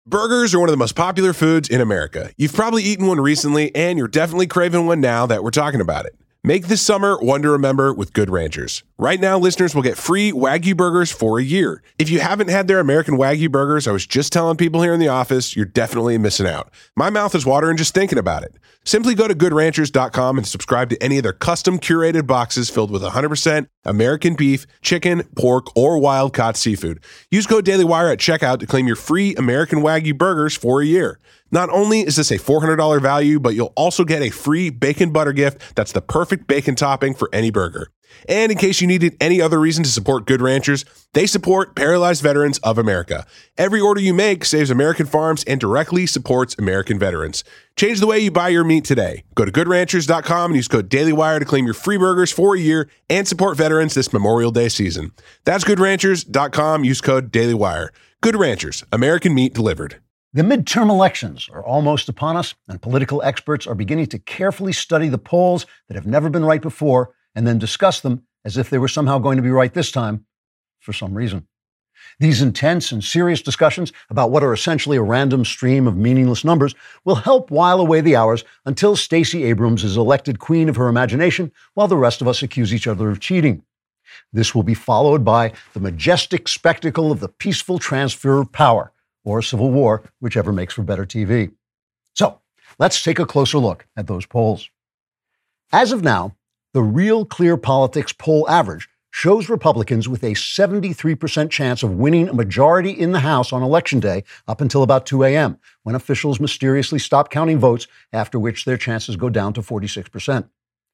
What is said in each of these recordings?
Burgers are one of the most popular foods in America. You've probably eaten one recently, and you're definitely craving one now that we're talking about it. Make this summer one to remember with Good Ranchers. Right now, listeners will get free Wagyu burgers for a year. If you haven't had their American Wagyu burgers, I was just telling people here in the office, you're definitely missing out. My mouth is watering just thinking about it. Simply go to goodranchers.com and subscribe to any of their custom curated boxes filled with 100% American beef, chicken, pork, or wild-caught seafood. Use code DailyWire at checkout to claim your free American Wagyu burgers for a year. Not only is this a $400 value, but you'll also get a free bacon butter gift that's the perfect bacon topping for any burger. And in case you needed any other reason to support Good Ranchers, they support Paralyzed Veterans of America. Every order you make saves American farms and directly supports American veterans. Change the way you buy your meat today. Go to goodranchers.com and use code DailyWire to claim your free burgers for a year and support veterans this Memorial Day season. That's goodranchers.com. Use code DailyWire. Good Ranchers, American meat delivered. The midterm elections are almost upon us, and political experts are beginning to carefully study the polls that have never been right before and then discuss them as if they were somehow going to be right this time for some reason. These intense and serious discussions about what are essentially a random stream of meaningless numbers will help while away the hours until Stacey Abrams is elected queen of her imagination while the rest of us accuse each other of cheating. This will be followed by the majestic spectacle of the peaceful transfer of power, or civil war, whichever makes for better TV. So, let's take a closer look at those polls. As of now, the Real Clear Politics poll average shows Republicans with a 73% chance of winning a majority in the House on Election Day up until about 2 a.m., when officials mysteriously stop counting votes, after which their chances go down to 46%.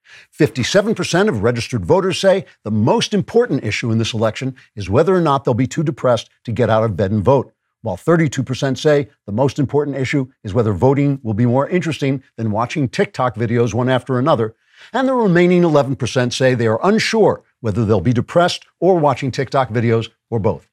57% of registered voters say the most important issue in this election is whether or not they'll be too depressed to get out of bed and vote, while 32% say the most important issue is whether voting will be more interesting than watching TikTok videos one after another, and the remaining 11% say they are unsure whether they'll be depressed or watching TikTok videos or both.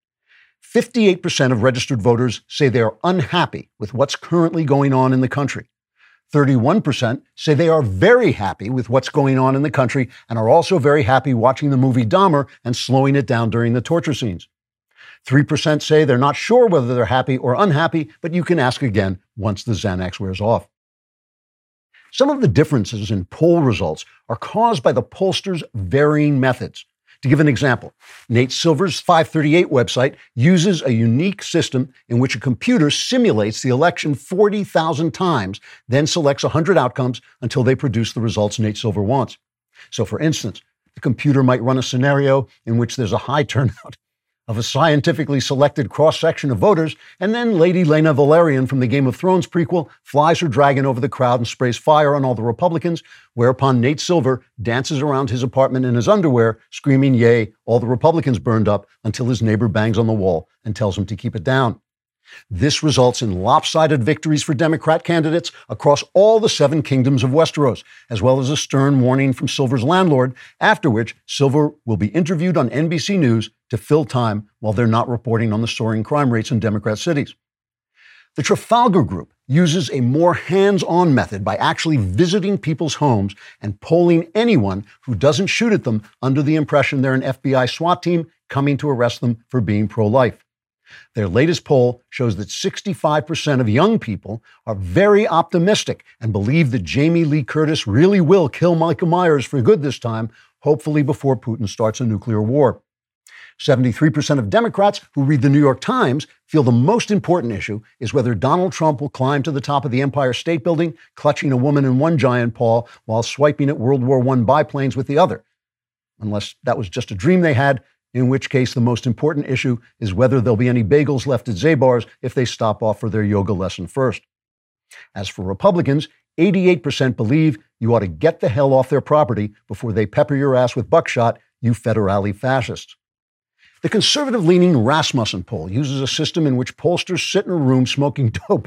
58% of registered voters say they are unhappy with what's currently going on in the country. 31% say they are very happy with what's going on in the country and are also very happy watching the movie Dahmer and slowing it down during the torture scenes. 3% say they're not sure whether they're happy or unhappy, but you can ask again once the Xanax wears off. Some of the differences in poll results are caused by the pollsters' varying methods. To give an example, Nate Silver's 538 website uses a unique system in which a computer simulates the election 40,000 times, then selects 100 outcomes until they produce the results Nate Silver wants. So, for instance, the computer might run a scenario in which there's a high turnout of a scientifically selected cross-section of voters, and then Lady Lena Valerian from the Game of Thrones prequel flies her dragon over the crowd and sprays fire on all the Republicans, whereupon Nate Silver dances around his apartment in his underwear, screaming, "Yay, all the Republicans burned up," until his neighbor bangs on the wall and tells him to keep it down. This results in lopsided victories for Democrat candidates across all the 7 kingdoms of Westeros, as well as a stern warning from Silver's landlord, after which Silver will be interviewed on NBC News to fill time while they're not reporting on the soaring crime rates in Democrat cities. The Trafalgar Group uses a more hands-on method by actually visiting people's homes and polling anyone who doesn't shoot at them under the impression they're an FBI SWAT team coming to arrest them for being pro-life. Their latest poll shows that 65% of young people are very optimistic and believe that Jamie Lee Curtis really will kill Michael Myers for good this time, hopefully before Putin starts a nuclear war. 73% of Democrats who read the New York Times feel the most important issue is whether Donald Trump will climb to the top of the Empire State Building, clutching a woman in one giant paw while swiping at World War I biplanes with the other. Unless that was just a dream they had, in which case the most important issue is whether there'll be any bagels left at Zabar's if they stop off for their yoga lesson first. As for Republicans, 88% believe you ought to get the hell off their property before they pepper your ass with buckshot, you federale fascists. The conservative-leaning Rasmussen poll uses a system in which pollsters sit in a room smoking dope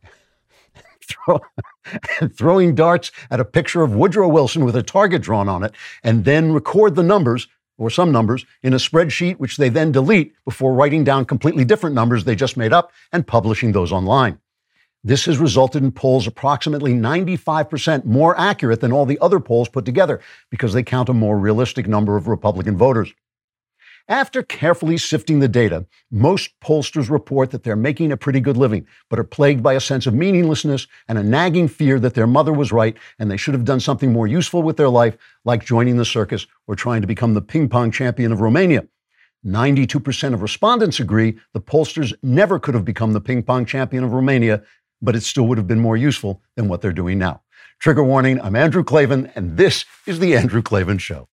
throwing darts at a picture of Woodrow Wilson with a target drawn on it, and then record the numbers, or some numbers, in a spreadsheet which they then delete before writing down completely different numbers they just made up and publishing those online. This has resulted in polls approximately 95% more accurate than all the other polls put together because they count a more realistic number of Republican voters. After carefully sifting the data, most pollsters report that they're making a pretty good living, but are plagued by a sense of meaninglessness and a nagging fear that their mother was right and they should have done something more useful with their life, like joining the circus or trying to become the ping pong champion of Romania. 92% of respondents agree the pollsters never could have become the ping pong champion of Romania, but it still would have been more useful than what they're doing now. Trigger warning, I'm Andrew Klavan, and this is The Andrew Klavan Show.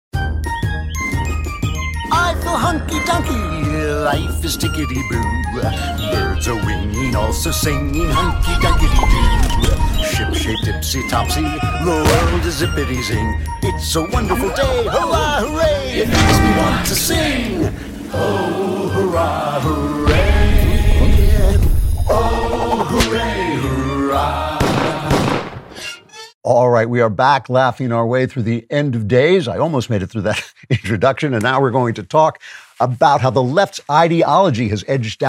I feel hunky-dunky, life is tickety-boo. Birds are winging, also singing hunky-dunky-doo. Ship-shaped, ipsy-topsy, the world is zippity-zing. It's a wonderful day, hurrah, hooray, it makes me want to sing. Oh, hurrah, hooray, oh, hooray, hurrah. All right, we are back laughing our way through the end of days. I almost made it through that introduction, and now we're going to talk about how the left's ideology has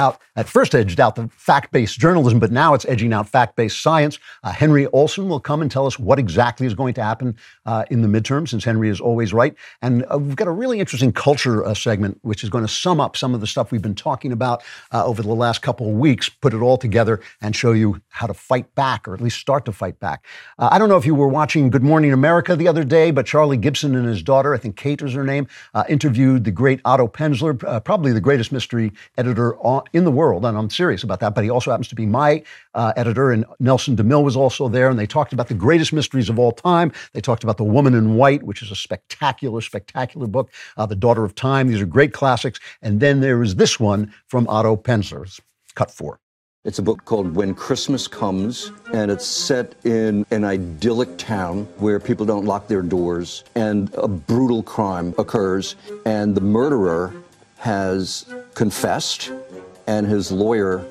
first edged out the fact-based journalism, but now it's edging out fact-based science. Henry Olsen will come and tell us what exactly is going to happen in the midterm, since Henry is always right. And we've got a really interesting culture segment, which is going to sum up some of the stuff we've been talking about over the last couple of weeks, put it all together and show you how to fight back, or at least start to fight back. I don't know if you were watching Good Morning America the other day, but Charlie Gibson and his daughter, I think Kate is her name, interviewed the great Otto Penzler, probably the greatest mystery editor in the world, and I'm serious about that, but he also happens to be my editor, and Nelson DeMille was also there, and they talked about the greatest mysteries of all time. They talked about The Woman in White, which is a spectacular, spectacular book, The Daughter of Time. These are great classics. And then there is this one from Otto Penzler. It's cut 4. It's a book called When Christmas Comes, and it's set in an idyllic town where people don't lock their doors, and a brutal crime occurs, and the murderer has confessed, and his lawyer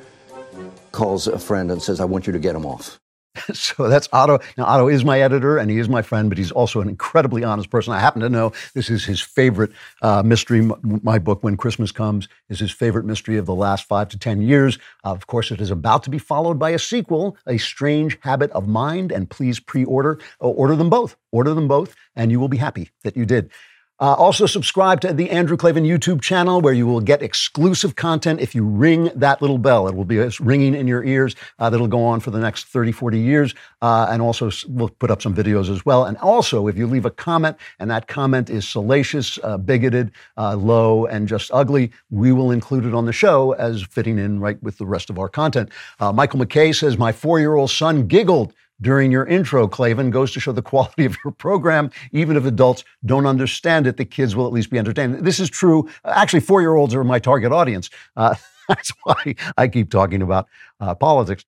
calls a friend and says, I want you to get him off. So that's Otto. Now, Otto is my editor, and he is my friend, but he's also an incredibly honest person. I happen to know this is his favorite mystery. My book, When Christmas Comes, is his favorite mystery of the last 5 to 10 years. Of course, it is about to be followed by a sequel, A Strange Habit of Mind, and please pre-order. Order them both. Order them both, and you will be happy that you did. Also subscribe to the Andrew Klavan YouTube channel, where you will get exclusive content if you ring that little bell. It will be ringing in your ears. That'll go on for the next 30, 40 years. And also we'll put up some videos as well. And also, if you leave a comment and that comment is salacious, bigoted, low, and just ugly, we will include it on the show as fitting in right with the rest of our content. Michael McKay says, my 4-year-old son giggled during your intro, Klavan. Goes to show the quality of your program. Even if adults don't understand it, the kids will at least be entertained. This is true. Actually, 4-year-olds are my target audience. That's why I keep talking about politics.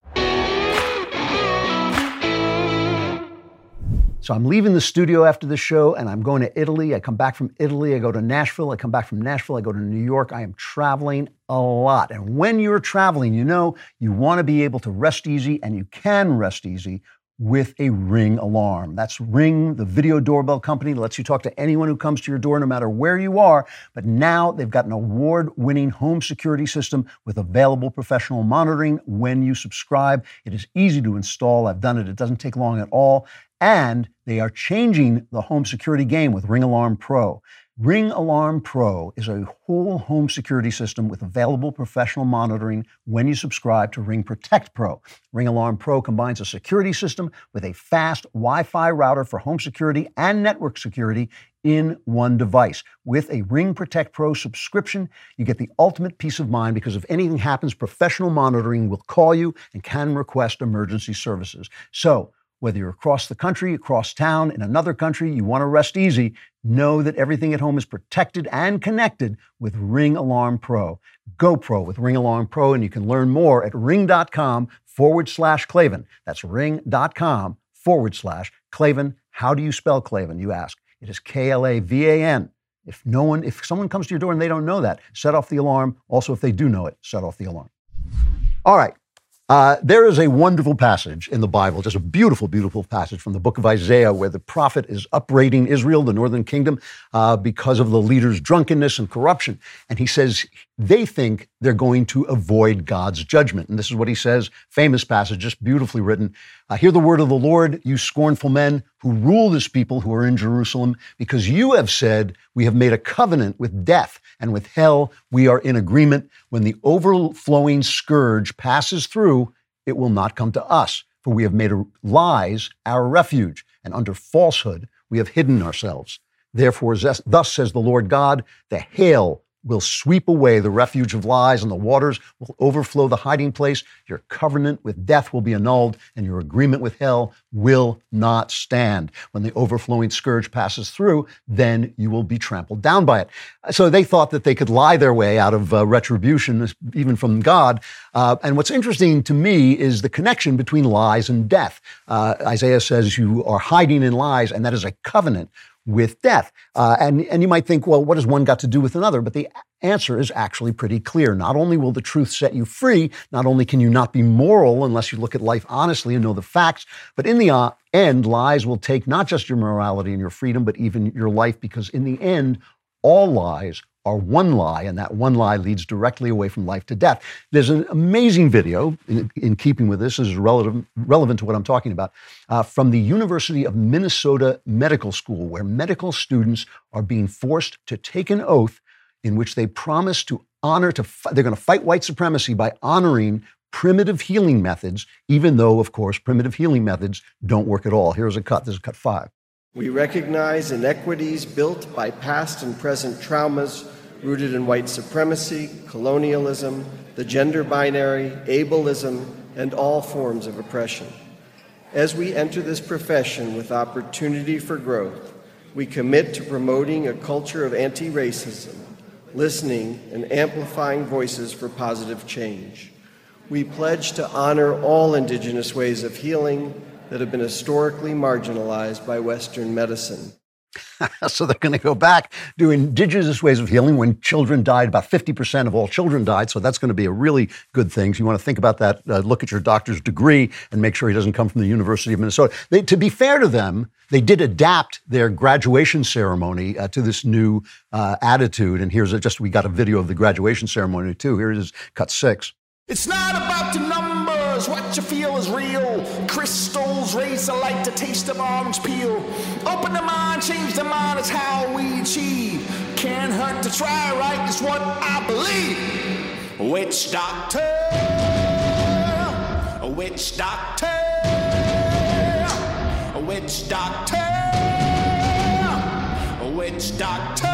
So I'm leaving the studio after the show, and I'm going to Italy. I come back from Italy. I go to Nashville. I come back from Nashville. I go to New York. I am traveling a lot. And when you're traveling, you know you want to be able to rest easy, and you can rest easy with a Ring alarm. That's Ring, the video doorbell company that lets you talk to anyone who comes to your door, no matter where you are. But now they've got an award-winning home security system with available professional monitoring when you subscribe. It is easy to install. I've done it. It doesn't take long at all. And they are changing the home security game with Ring Alarm Pro. Ring Alarm Pro is a whole home security system with available professional monitoring when you subscribe to Ring Protect Pro. Ring Alarm Pro combines a security system with a fast Wi-Fi router for home security and network security in one device. With a Ring Protect Pro subscription, you get the ultimate peace of mind, because if anything happens, professional monitoring will call you and can request emergency services. So, whether you're across the country, across town, in another country, you want to rest easy, know that everything at home is protected and connected with Ring Alarm Pro. Go Pro with Ring Alarm Pro, and you can learn more at ring.com/Klavan. That's ring.com/Klavan. How do you spell Klavan, you ask? It is Klavan. If someone comes to your door and they don't know that, set off the alarm. Also, if they do know it, set off the alarm. All right. There is a wonderful passage in the Bible, just a beautiful, beautiful passage from the book of Isaiah, where the prophet is upbraiding Israel, the northern kingdom, because of the leaders' drunkenness and corruption. And he says they think they're going to avoid God's judgment. And this is what he says, famous passage, just beautifully written. Hear the word of the Lord, you scornful men who rule this people who are in Jerusalem, because you have said, we have made a covenant with death, and with hell we are in agreement. When the overflowing scourge passes through, it will not come to us, for we have made lies our refuge, and under falsehood we have hidden ourselves. Therefore, thus says the Lord God, the hail will sweep away the refuge of lies, and the waters will overflow the hiding place. Your covenant with death will be annulled, and your agreement with hell will not stand. When the overflowing scourge passes through, then you will be trampled down by it. So they thought that they could lie their way out of retribution, even from God. And what's interesting to me is the connection between lies and death. Isaiah says you are hiding in lies, and that is a covenant with death. And you might think, well, what has one got to do with another? But the answer is actually pretty clear. Not only will the truth set you free, not only can you not be moral unless you look at life honestly and know the facts, but in the end, lies will take not just your morality and your freedom, but even your life, because in the end, all lies are one lie, and that one lie leads directly away from life to death. There's an amazing video in keeping with this is relevant to what I'm talking about, from the University of Minnesota Medical School, where medical students are being forced to take an oath in which they promise to honor, they're going to fight white supremacy by honoring primitive healing methods, even though, of course, primitive healing methods don't work at all. Here's a cut. This is cut 5. We recognize inequities built by past and present traumas rooted in white supremacy, colonialism, the gender binary, ableism, and all forms of oppression. As we enter this profession with opportunity for growth, we commit to promoting a culture of anti-racism, listening and amplifying voices for positive change. We pledge to honor all indigenous ways of healing that have been historically marginalized by Western medicine. So they're going to go back to indigenous ways of healing. When children died, about 50% of all children died. So that's going to be a really good thing. So you want to think about that. Look at your doctor's degree and make sure he doesn't come from the University of Minnesota. To be fair to them, they did adapt their graduation ceremony to this new attitude. And here's we got a video of the graduation ceremony too. Here it is, cut 6. It's not about the numbers, what you feel is real. Crystals raise the light, the taste of orange peel. Open the mind, change the mind, it's how we achieve. Can't hurt to try, right, is what I believe. Witch doctor, witch doctor, witch doctor, witch doctor.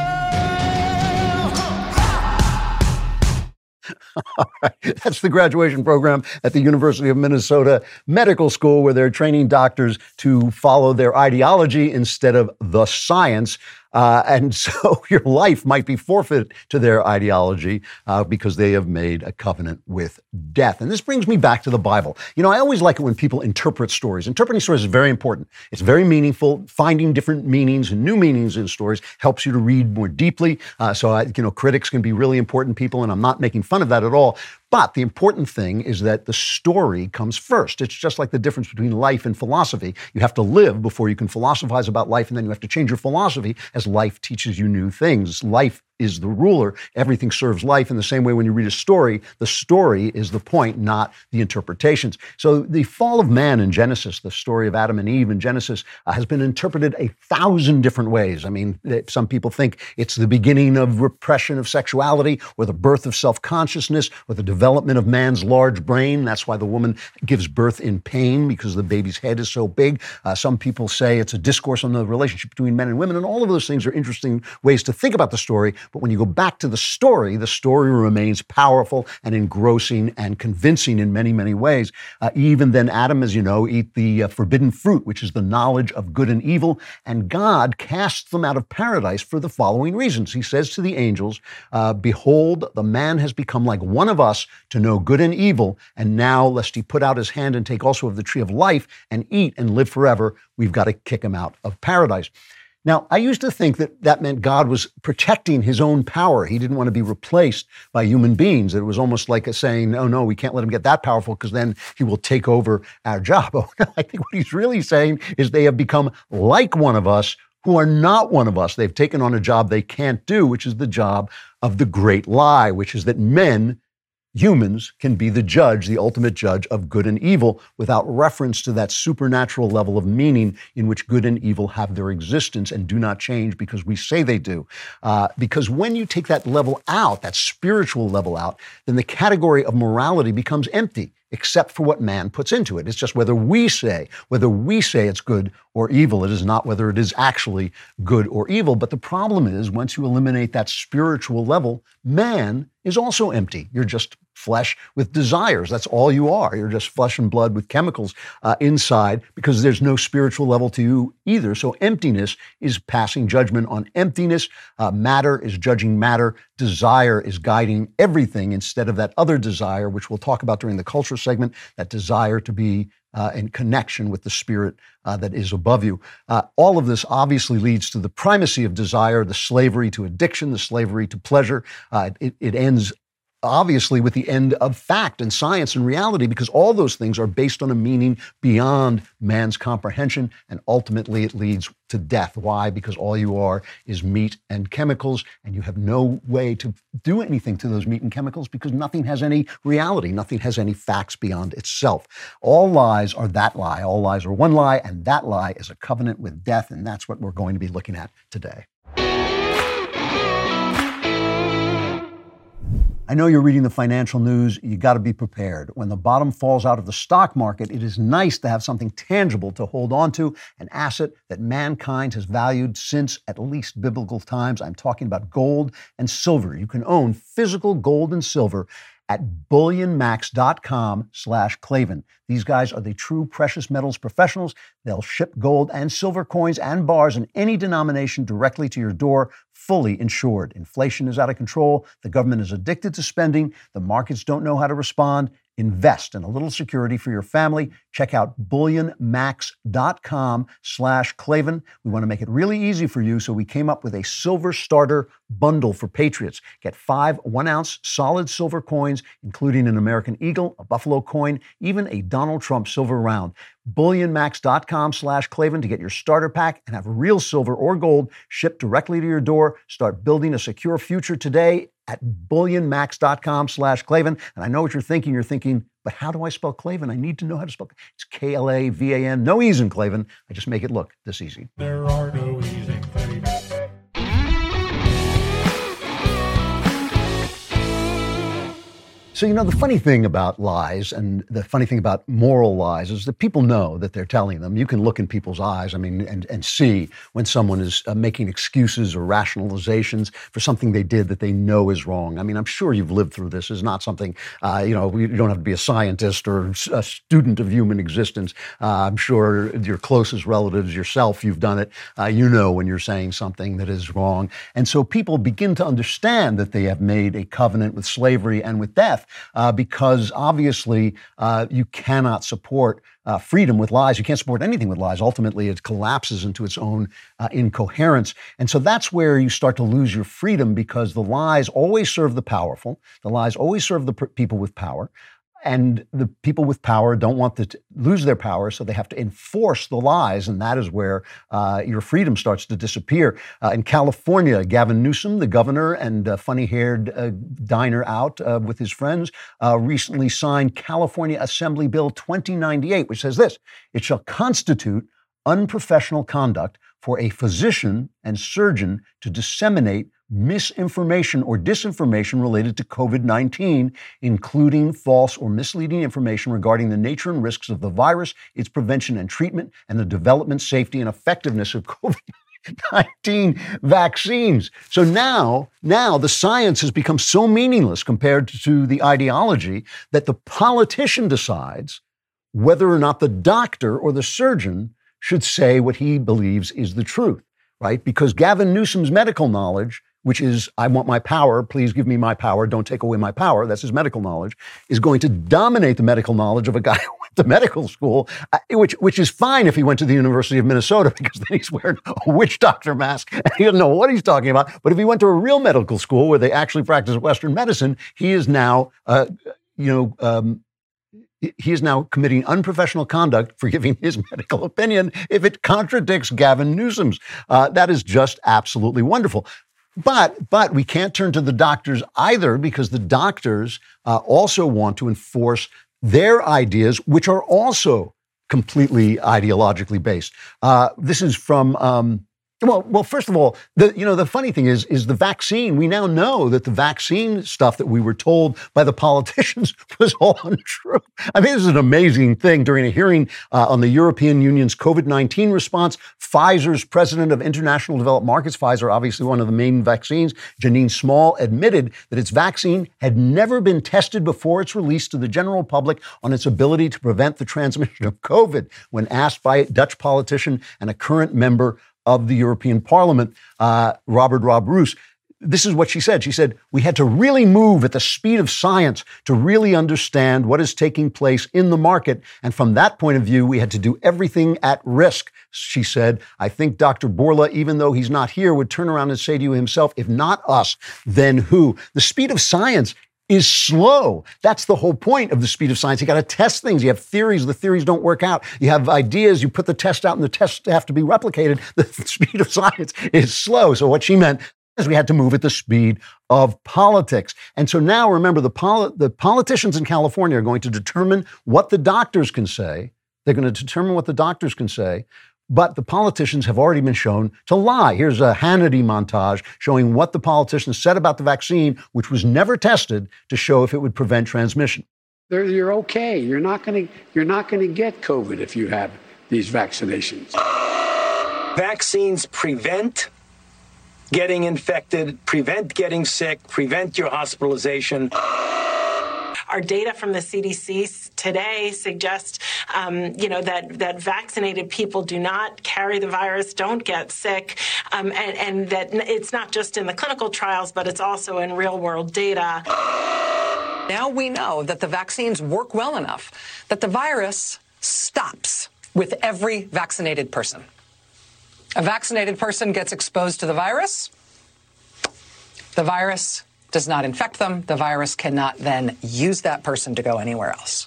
All right. That's the graduation program at the University of Minnesota Medical School, where they're training doctors to follow their ideology instead of the science. And so your life might be forfeit to their ideology because they have made a covenant with death. And this brings me back to the Bible. You know, I always like it when people interpret stories. Interpreting stories is very important. It's very meaningful. Finding different meanings and new meanings in stories helps you to read more deeply. Critics can be really important people, and I'm not making fun of that at all. But the important thing is that the story comes first. It's just like the difference between life and philosophy. You have to live before you can philosophize about life, and then you have to change your philosophy as life teaches you new things. Life is the ruler. Everything serves life in the same way when you read a story. The story is the point, not the interpretations. So the fall of man in Genesis, the story of Adam and Eve in Genesis, has been interpreted 1,000 different ways. I mean, some people think it's the beginning of repression of sexuality, or the birth of self-consciousness, or the development of man's large brain. That's why the woman gives birth in pain, because the baby's head is so big. Some people say it's a discourse on the relationship between men and women, and all of those things are interesting ways to think about the story. But when you go back to the story remains powerful and engrossing and convincing in many, many ways. Even then, Adam, as you know, eat the forbidden fruit, which is the knowledge of good and evil, and God casts them out of paradise for the following reasons. He says to the angels, behold, the man has become like one of us to know good and evil, and now, lest he put out his hand and take also of the tree of life and eat and live forever, we've got to kick him out of paradise. Now, I used to think that meant God was protecting his own power. He didn't want to be replaced by human beings. It was almost like saying, oh, no, we can't let him get that powerful because then he will take over our job. Oh, no, I think what he's really saying is they have become like one of us who are not one of us. They've taken on a job they can't do, which is the job of the great lie, which is that men humans can be the judge, the ultimate judge of good and evil, without reference to that supernatural level of meaning in which good and evil have their existence and do not change because we say they do. Because when you take that level out, that spiritual level out, then the category of morality becomes empty, except for what man puts into it. It's just whether we say it's good or evil. It is not whether it is actually good or evil. But the problem is, once you eliminate that spiritual level, man is also empty. You're just flesh with desires. That's all you are. You're just flesh and blood with chemicals inside, because there's no spiritual level to you either. So emptiness is passing judgment on emptiness. Matter is judging matter. Desire is guiding everything instead of that other desire, which we'll talk about during the culture segment, that desire to be in connection with the spirit that is above you. All of this obviously leads to the primacy of desire, the slavery to addiction, the slavery to pleasure. It ends obviously with the end of fact and science and reality, because all those things are based on a meaning beyond man's comprehension, and ultimately it leads to death. Why? Because all you are is meat and chemicals, and you have no way to do anything to those meat and chemicals because nothing has any reality, nothing has any facts beyond itself. All lies are that lie. All lies are one lie, and that lie is a covenant with death, and that's what we're going to be looking at today. I know you're reading the financial news. You got to be prepared. When the bottom falls out of the stock market, it is nice to have something tangible to hold on to, an asset that mankind has valued since at least biblical times. I'm talking about gold and silver. You can own physical gold and silver at bullionmax.com/Klavan. These guys are the true precious metals professionals. They'll ship gold and silver coins and bars in any denomination directly to your door, fully insured. Inflation is out of control. The government is addicted to spending. The markets don't know how to respond. Invest in a little security for your family. Check out bullionmax.com/Klavan. We want to make it really easy for you, so we came up with a silver starter bundle for patriots. Get 5 1-ounce solid silver coins, including an American Eagle, a Buffalo coin, even a Donald Trump silver round. bullionmax.com/Klavan to get your starter pack and have real silver or gold shipped directly to your door. Start building a secure future today at bullionmax.com/Klavan. And I know what you're thinking. You're thinking, but how do I spell Klavan? I need to know how to spell it. It's Klavan. No E's in Klavan. I just make it look this easy. There are no E's in Klavan. So, you know, the funny thing about lies and the funny thing about moral lies is that people know that they're telling them. You can look in people's eyes, and see when someone is making excuses or rationalizations for something they did that they know is wrong. I mean, I'm sure you've lived through this. It's not something, you don't have to be a scientist or a student of human existence. I'm sure your closest relatives, yourself, you've done it. You know when you're saying something that is wrong. And so people begin to understand that they have made a covenant with slavery and with death. Because obviously you cannot support freedom with lies. You can't support anything with lies. Ultimately, it collapses into its own incoherence. And so that's where you start to lose your freedom, because the lies always serve the powerful. The lies always serve the people with power. And the people with power don't want to lose their power, so they have to enforce the lies, and that is where your freedom starts to disappear. In California, Gavin Newsom, the governor and funny-haired diner out with his friends, recently signed California Assembly Bill 2098, which says this: it shall constitute unprofessional conduct for a physician and surgeon to disseminate misinformation or disinformation related to COVID-19, including false or misleading information regarding the nature and risks of the virus, its prevention and treatment, and the development, safety, and effectiveness of COVID-19 vaccines. So now the science has become so meaningless compared to the ideology that the politician decides whether or not the doctor or the surgeon should say what he believes is the truth, right? Because Gavin Newsom's medical knowledge, which is, I want my power, please give me my power, don't take away my power, that's his medical knowledge, is going to dominate the medical knowledge of a guy who went to medical school, which is fine if he went to the University of Minnesota, because then he's wearing a witch doctor mask and he doesn't know what he's talking about. But if he went to a real medical school where they actually practice Western medicine, he is now, he is now committing unprofessional conduct for giving his medical opinion if it contradicts Gavin Newsom's. That is just absolutely wonderful. But we can't turn to the doctors either, because the doctors also want to enforce their ideas, which are also completely ideologically based. This is from. Well, first of all, the funny thing is the vaccine. We now know that the vaccine stuff that we were told by the politicians was all untrue. I mean, this is an amazing thing. During a hearing on the European Union's COVID-19 response, Pfizer's president of international developed markets, Pfizer, obviously one of the main vaccines, Janine Small, admitted that its vaccine had never been tested before its release to the general public on its ability to prevent the transmission of COVID. When asked by a Dutch politician and a current member of the European Parliament, Robert Rob Roos, this is what she said. She said, we had to really move at the speed of science to really understand what is taking place in the market. And from that point of view, we had to do everything at risk. She said, I think Dr. Bourla, even though he's not here, would turn around and say to you himself, if not us, then who? The speed of science is slow. That's the whole point of the speed of science. You got to test things. You have theories. The theories don't work out. You have ideas. You put the test out and the tests have to be replicated. The speed of science is slow. So what she meant is we had to move at the speed of politics. And so now remember, the politicians in California are going to determine what the doctors can say. They're going to determine what the doctors can say. But the politicians have already been shown to lie. Here's a Hannity montage showing what the politicians said about the vaccine, which was never tested to show if it would prevent transmission. You're okay. You're not going to get COVID if you have these vaccinations. Vaccines prevent getting infected, prevent getting sick, prevent your hospitalization. Our data from the CDC today suggests, that vaccinated people do not carry the virus, don't get sick, and that it's not just in the clinical trials, but it's also in real-world data. Now we know that the vaccines work well enough that the virus stops with every vaccinated person. A vaccinated person gets exposed to the virus does not infect them. The virus cannot then use that person to go anywhere else.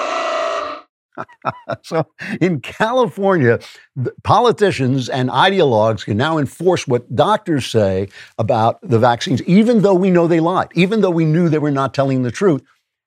So in California, politicians and ideologues can now enforce what doctors say about the vaccines, even though we know they lied, even though we knew they were not telling the truth.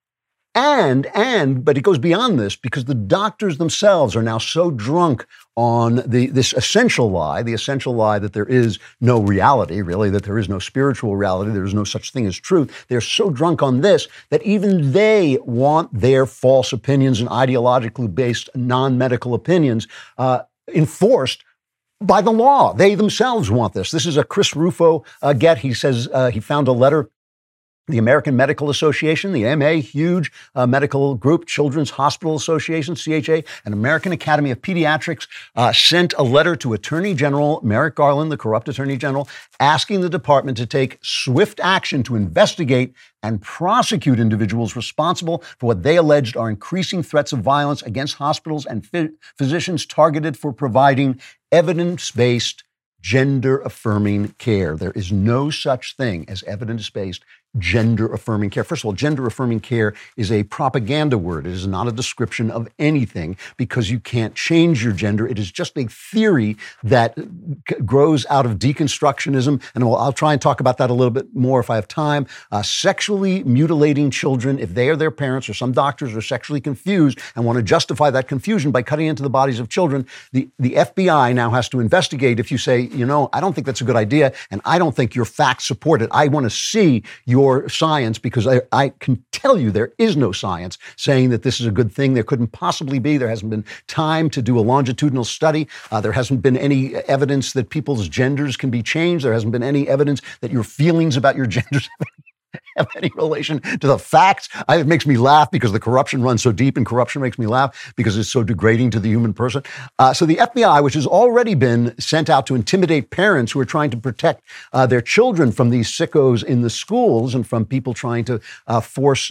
But it goes beyond this, because the doctors themselves are now so drunk on this essential lie, that there is no reality, really, that there is no spiritual reality, there is no such thing as truth. They're so drunk on this that even they want their false opinions and ideologically based non-medical opinions enforced by the law. They themselves want this. This is a Chris Rufo get. He says he found a letter. The American Medical Association, the AMA, huge medical group, Children's Hospital Association, CHA, and American Academy of Pediatrics sent a letter to Attorney General Merrick Garland, the corrupt Attorney General, asking the department to take swift action to investigate and prosecute individuals responsible for what they alleged are increasing threats of violence against hospitals and physicians targeted for providing evidence-based, gender-affirming care. There is no such thing as evidence-based, gender-affirming care. First of all, gender-affirming care is a propaganda word. It is not a description of anything, because you can't change your gender. It is just a theory that grows out of deconstructionism, and I'll try and talk about that a little bit more if I have time. Sexually mutilating children, if they are their parents, or some doctors are sexually confused and want to justify that confusion by cutting into the bodies of children, the FBI now has to investigate if you say, I don't think that's a good idea, and I don't think your facts support it. I want to see your science, because I can tell you there is no science saying that this is a good thing. There couldn't possibly be. There hasn't been time to do a longitudinal study. There hasn't been any evidence that people's genders can be changed. There hasn't been any evidence that your feelings about your genders have any relation to the facts. It makes me laugh because the corruption runs so deep, and corruption makes me laugh because it's so degrading to the human person. So the FBI, which has already been sent out to intimidate parents who are trying to protect their children from these sickos in the schools and from people trying to force,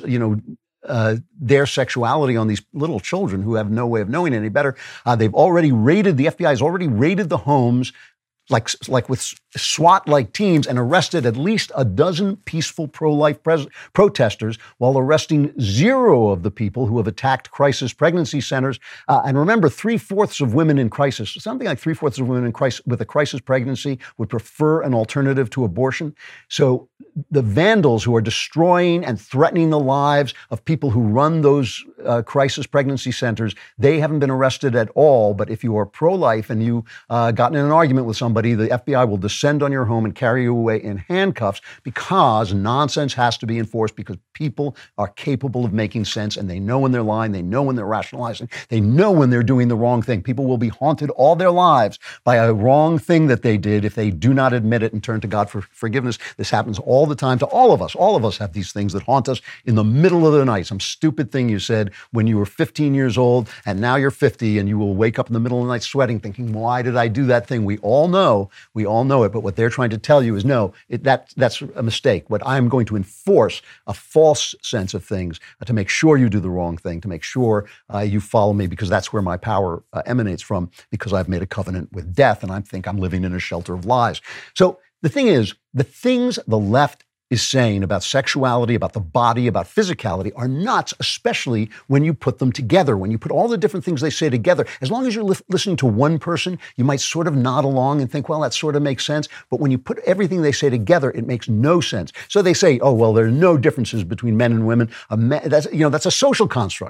their sexuality on these little children who have no way of knowing any better. The FBI has already raided the homes like with SWAT-like teams, and arrested at least a dozen peaceful pro-life protesters, while arresting 0 of the people who have attacked crisis pregnancy centers. And remember, 3/4 of women in crisis, something like 3/4 of women in crisis with a crisis pregnancy would prefer an alternative to abortion. So the vandals who are destroying and threatening the lives of people who run those crisis pregnancy centers, they haven't been arrested at all. But if you are pro-life and you got in an argument with somebody, the FBI will descend on your home and carry you away in handcuffs, because nonsense has to be enforced, because people are capable of making sense, and they know when they're lying, they know when they're rationalizing, they know when they're doing the wrong thing. People will be haunted all their lives by a wrong thing that they did if they do not admit it and turn to God for forgiveness. This happens all the time to all of us. All of us have these things that haunt us in the middle of the night. Some stupid thing you said when you were 15 years old, and now you're 50, and you will wake up in the middle of the night sweating, thinking, why did I do that thing? We all know it, but what they're trying to tell you is, no, that's a mistake. What I'm going to enforce a false sense of things to make sure you do the wrong thing, to make sure you follow me, because that's where my power emanates from, because I've made a covenant with death, and I think I'm living in a shelter of lies. So the thing is, the things the left is saying about sexuality, about the body, about physicality are nuts, especially when you put them together, when you put all the different things they say together. As long as you're listening to one person, you might sort of nod along and think, well, that sort of makes sense. But when you put everything they say together, it makes no sense. So they say, oh, well, there are no differences between men and women. That's a social construct.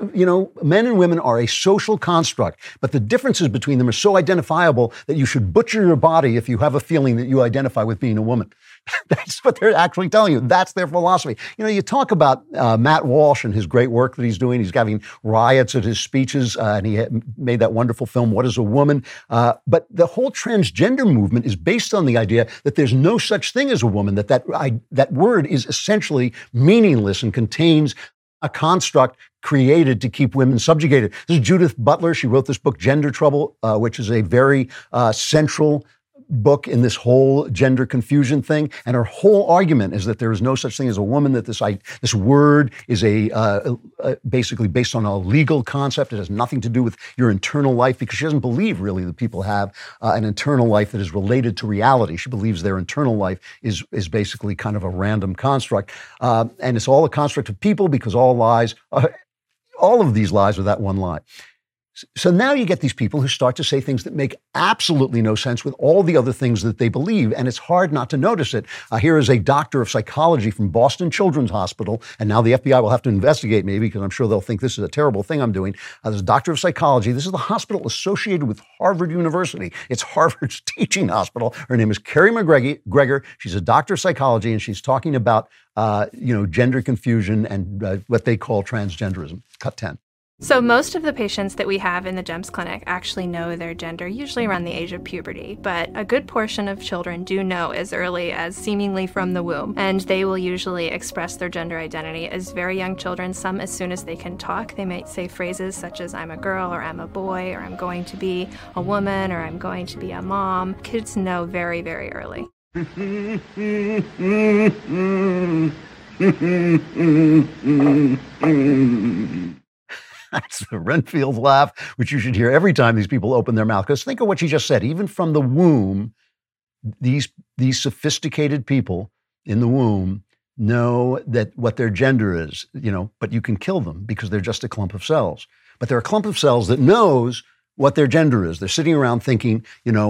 Men and women are a social construct, but the differences between them are so identifiable that you should butcher your body if you have a feeling that you identify with being a woman. That's what they're actually telling you. That's their philosophy. You talk about Matt Walsh and his great work that he's doing. He's having riots at his speeches, and he made that wonderful film, What is a Woman? But the whole transgender movement is based on the idea that there's no such thing as a woman, that word is essentially meaningless and contains a construct created to keep women subjugated. This is Judith Butler. She wrote this book, Gender Trouble, which is a very central book in this whole gender confusion thing. And her whole argument is that there is no such thing as a woman, that this word is basically based on a legal concept. It has nothing to do with your internal life, because she doesn't believe really that people have an internal life that is related to reality. She believes their internal life is basically kind of a random construct. And it's all a construct of people, because all of these lies are that one lie. So now you get these people who start to say things that make absolutely no sense with all the other things that they believe, and it's hard not to notice it. Here is a doctor of psychology from Boston Children's Hospital, and now the FBI will have to investigate me, because I'm sure they'll think this is a terrible thing I'm doing. There's a doctor of psychology. This is the hospital associated with Harvard University. It's Harvard's teaching hospital. Her name is Carrie McGregor. She's a doctor of psychology, and she's talking about gender confusion and what they call transgenderism. Cut 10. So most of the patients that we have in the GEMS clinic actually know their gender, usually around the age of puberty, but a good portion of children do know as early as seemingly from the womb, and they will usually express their gender identity as very young children, some as soon as they can talk. They might say phrases such as, I'm a girl, or I'm a boy, or I'm going to be a woman, or I'm going to be a mom. Kids know very, very early. That's the Renfield laugh, which you should hear every time these people open their mouth. Because think of what she just said. Even from the womb, these sophisticated people in the womb know that what their gender is, but you can kill them because they're just a clump of cells. But they're a clump of cells that knows what their gender is. They're sitting around thinking,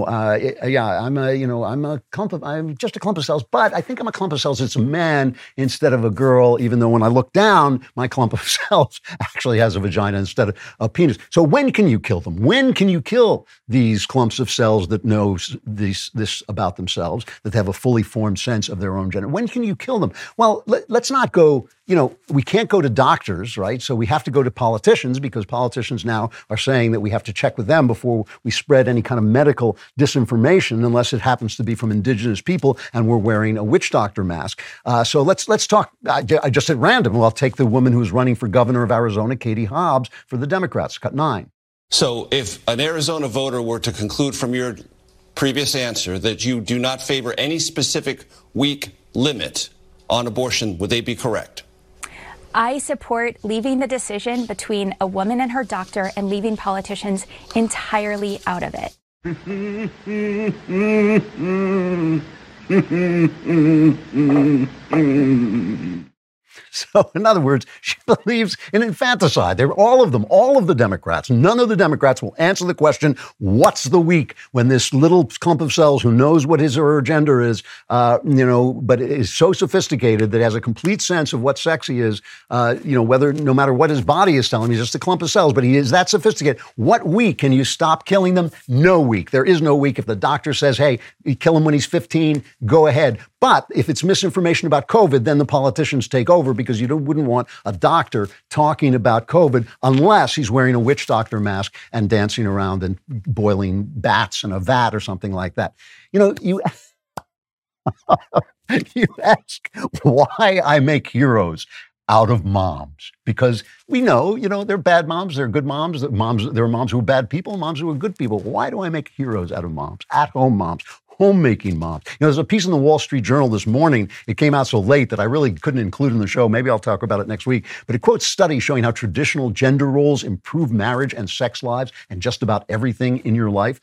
I'm just a clump of cells, but I think I'm a clump of cells. It's a man instead of a girl, even though when I look down, my clump of cells actually has a vagina instead of a penis. So when can you kill them? When can you kill these clumps of cells that know this about themselves, that they have a fully formed sense of their own gender? When can you kill them? Well, let's not go, we can't go to doctors, right? So we have to go to politicians, because politicians now are saying that we have to check with them before we spread any kind of medical disinformation, unless it happens to be from indigenous people and we're wearing a witch doctor mask. So let's talk. I just at random. Well, I'll take the woman who's running for governor of Arizona, Katie Hobbs, for the Democrats. Cut 9. So if an Arizona voter were to conclude from your previous answer that you do not favor any specific week limit on abortion, would they be correct? I support leaving the decision between a woman and her doctor and leaving politicians entirely out of it. So, in other words, she believes in infanticide. They're all of them, all of the Democrats. None of the Democrats will answer the question, what's the week, when this little clump of cells who knows what his or her gender is, but is so sophisticated that has a complete sense of what sex he is, whether, no matter what his body is telling him, he's just a clump of cells, but he is that sophisticated. What week can you stop killing them? No week. There is no week. If the doctor says, hey, you kill him when he's 15, go ahead. But if it's misinformation about COVID, then the politicians take over, because you wouldn't want a doctor talking about COVID unless he's wearing a witch doctor mask and dancing around and boiling bats in a vat or something like that. You ask why I make heroes out of moms, because we know, they're bad moms, they're good moms, there are moms who are bad people, moms who are good people. Why do I make heroes out of moms, at-home moms? Homemaking moms. There's a piece in the Wall Street Journal this morning. It came out so late that I really couldn't include it in the show. Maybe I'll talk about it next week. But it quotes studies showing how traditional gender roles improve marriage and sex lives and just about everything in your life.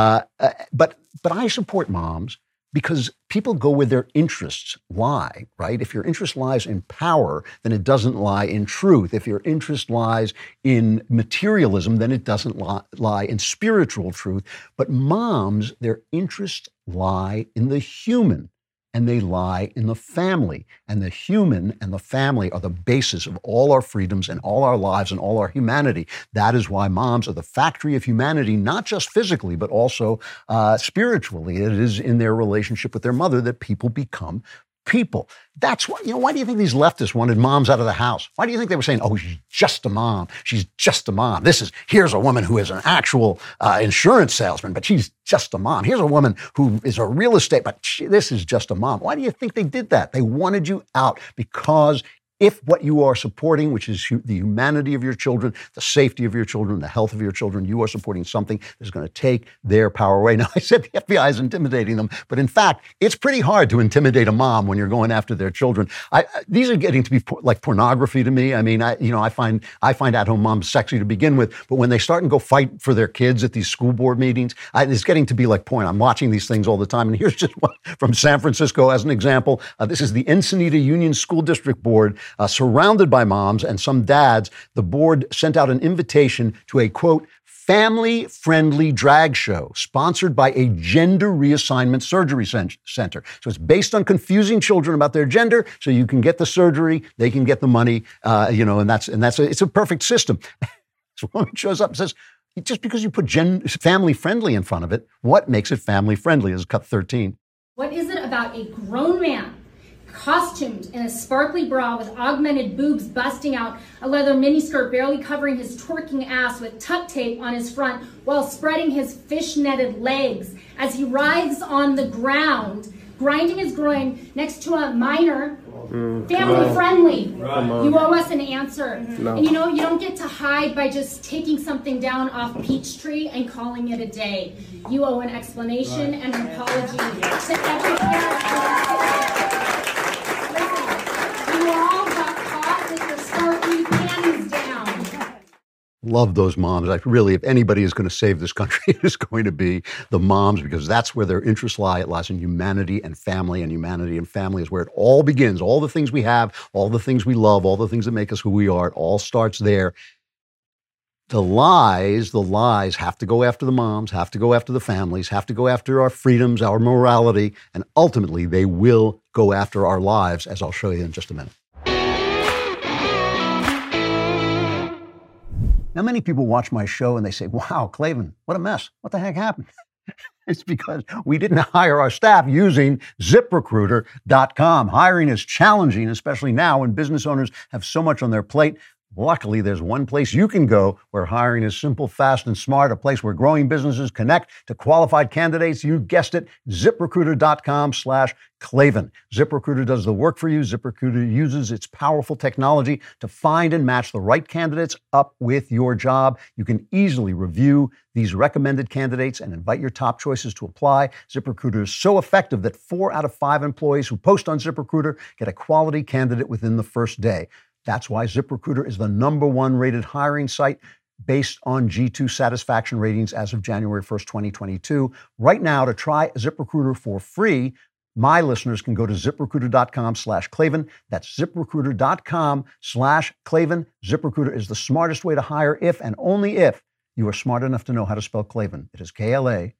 But I support moms because people go where their interests lie, right? If your interest lies in power, then it doesn't lie in truth. If your interest lies in materialism, then it doesn't lie in spiritual truth. But moms, their interests lie in the human, and they lie in the family. And the human and the family are the basis of all our freedoms and all our lives and all our humanity. That is why moms are the factory of humanity, not just physically, but also spiritually. It is in their relationship with their mother that people become people. That's why, why do you think these leftists wanted moms out of the house? Why do you think they were saying, oh, she's just a mom. She's just a mom. Here's a woman who is an actual insurance salesman, but she's just a mom. Here's a woman who is a real estate, but this is just a mom. Why do you think they did that? They wanted you out because if what you are supporting, which is the humanity of your children, the safety of your children, the health of your children, you are supporting something that's going to take their power away. Now, I said the FBI is intimidating them, but in fact, it's pretty hard to intimidate a mom when you're going after their children. These are getting to be like pornography to me. I mean, I find at-home moms sexy to begin with, but when they start and go fight for their kids at these school board meetings, it's getting to be like porn. I'm watching these things all the time, and here's just one from San Francisco as an example. This is the Encinitas Union School District Board. Surrounded by moms and some dads, the board sent out an invitation to a, quote, family-friendly drag show sponsored by a gender reassignment surgery center. So it's based on confusing children about their gender, so you can get the surgery, they can get the money, it's a perfect system. So a woman shows up and says, just because you put family-friendly in front of it, what makes it family-friendly? This is cut 13. What is it about a grown man costumed in a sparkly bra with augmented boobs busting out, a leather miniskirt barely covering his twerking ass with tuck tape on his front while spreading his fish-netted legs as he writhes on the ground, grinding his groin next to a minor, family-friendly? You owe us an answer. No. And you don't get to hide by just taking something down off Peachtree and calling it a day. You owe an explanation and an apology to every parent. Love those moms. If anybody is going to save this country, it is going to be the moms, because that's where their interests lie. It lies in humanity and family, and humanity and family is where it all begins. All the things we have, all the things we love, all the things that make us who we are, it all starts there. The lies have to go after the moms, have to go after the families, have to go after our freedoms, our morality, and ultimately they will go after our lives, as I'll show you in just a minute. Now, many people watch my show and they say, wow, Klavan, what a mess. What the heck happened? It's because we didn't hire our staff using ZipRecruiter.com. Hiring is challenging, especially now when business owners have so much on their plate. Luckily, there's one place you can go where hiring is simple, fast, and smart, a place where growing businesses connect to qualified candidates. You guessed it, ZipRecruiter.com/Klavan. ZipRecruiter does the work for you. ZipRecruiter uses its powerful technology to find and match the right candidates up with your job. You can easily review these recommended candidates and invite your top choices to apply. ZipRecruiter is so effective that 4 out of 5 employees who post on ZipRecruiter get a quality candidate within the first day. That's why ZipRecruiter is the #1 rated hiring site. based on G2 satisfaction ratings as of January 1st, 2022. Right now, to try ZipRecruiter for free, my listeners can go to ZipRecruiter.com/Klavan. That's ZipRecruiter.com/Klavan. ZipRecruiter is the smartest way to hire if and only if you are smart enough to know how to spell Klavan. It is Klavan.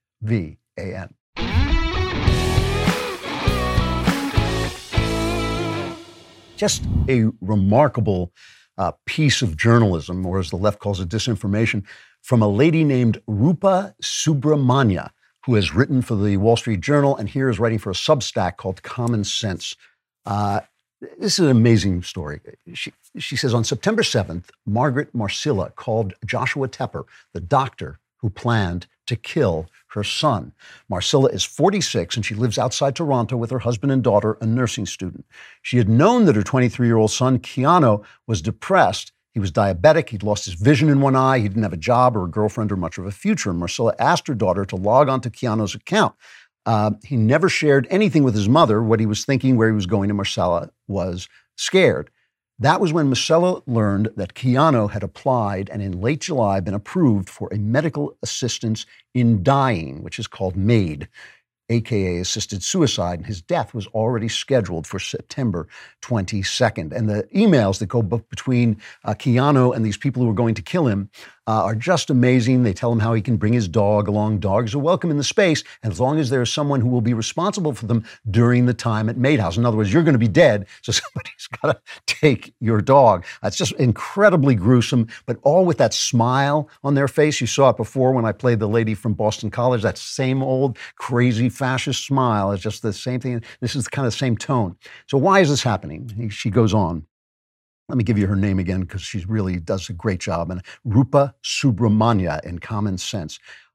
Just a remarkable piece of journalism, or as the left calls it, disinformation, from a lady named Rupa Subramanya, who has written for the Wall Street Journal and here is writing for a Substack called Common Sense. This is an amazing story. She says, on September 7th, Margaret Marcilla called Joshua Tepper, the doctor who planned to kill her son. Marcilla is 46 and she lives outside Toronto with her husband and daughter, a nursing student. She had known that her 23-year-old son, Keanu, was depressed. He was diabetic. He'd lost his vision in one eye. He didn't have a job or a girlfriend or much of a future. And Marcilla asked her daughter to log on to Keanu's account. He never shared anything with his mother, what he was thinking, where he was going, and Marcilla was scared. That was when Marcilla learned that Keanu had applied and in late July been approved for a medical assistance in dying, which is called MAID, aka assisted suicide, and his death was already scheduled for September 22nd. And the emails that go between Keanu and these people who are going to kill him are just amazing. They tell him how he can bring his dog along. Dogs are welcome in the space, and as long as there's someone who will be responsible for them during the time at Maid House. In other words, you're going to be dead, so somebody's got to take your dog. It's just incredibly gruesome, but all with that smile on their face. You saw it before when I played the lady from Boston College, that same old crazy fascist smile. It's just the same thing. This is kind of the same tone. So why is this happening? She goes on. Let me give you her name again because she really does a great job. And Rupa Subramanya in Common Sense.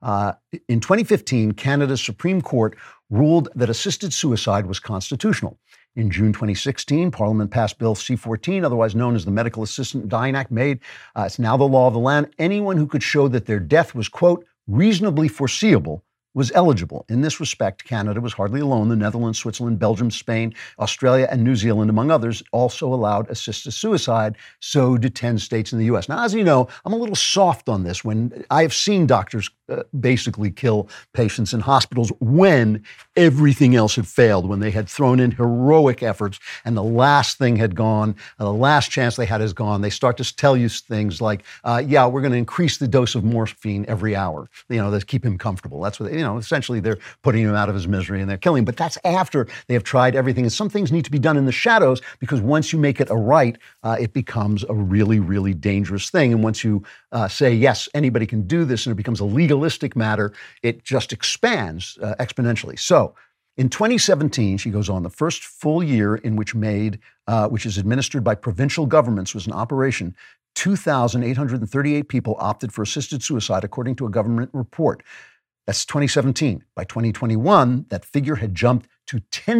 In 2015, Canada's Supreme Court ruled that assisted suicide was constitutional. In June 2016, Parliament passed Bill C-14, otherwise known as the Medical Assistant in Dying Act, MAID. It's now the law of the land. Anyone who could show that their death was, quote, reasonably foreseeable was eligible. In this respect, Canada was hardly alone. The Netherlands, Switzerland, Belgium, Spain, Australia, and New Zealand, among others, also allowed assisted suicide. So did 10 states in the U.S. Now, as you know, I'm a little soft on this when I have seen doctors basically kill patients in hospitals when everything else had failed, when they had thrown in heroic efforts and the last thing had gone, the last chance they had is gone. They start to tell you things like, yeah, we're going to increase the dose of morphine every hour, to keep him comfortable. That's what, essentially they're putting him out of his misery and they're killing him. But that's after they have tried everything. And some things need to be done in the shadows because once you make it a right, it becomes a really, really dangerous thing. And once you say, yes, anybody can do this and it becomes a legalistic matter, it just expands exponentially. So in 2017, she goes on, the first full year in which MAID, which is administered by provincial governments, was in operation, 2,838 people opted for assisted suicide, according to a government report. That's 2017. By 2021, that figure had jumped to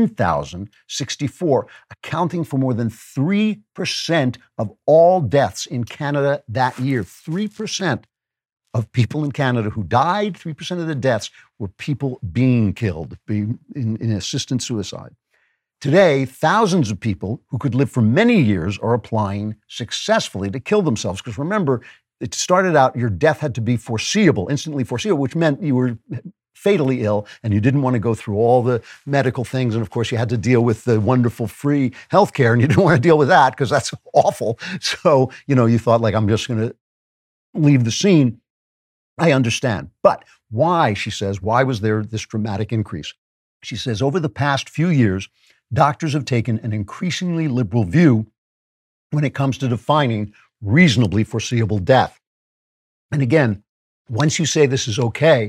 10,064, accounting for more than 3% of all deaths in Canada that year. 3% of people in Canada who died, 3% of the deaths were people being killed in assisted suicide. Today, thousands of people who could live for many years are applying successfully to kill themselves. Because remember, it started out, your death had to be foreseeable, instantly foreseeable, which meant you were fatally ill and you didn't want to go through all the medical things. And of course, you had to deal with the wonderful free healthcare and you didn't want to deal with that because that's awful. So, you thought like, I'm just going to leave the scene. I understand. But why, she says, why was there this dramatic increase? She says, over the past few years, doctors have taken an increasingly liberal view when it comes to defining reasonably foreseeable death. And again, once you say this is okay,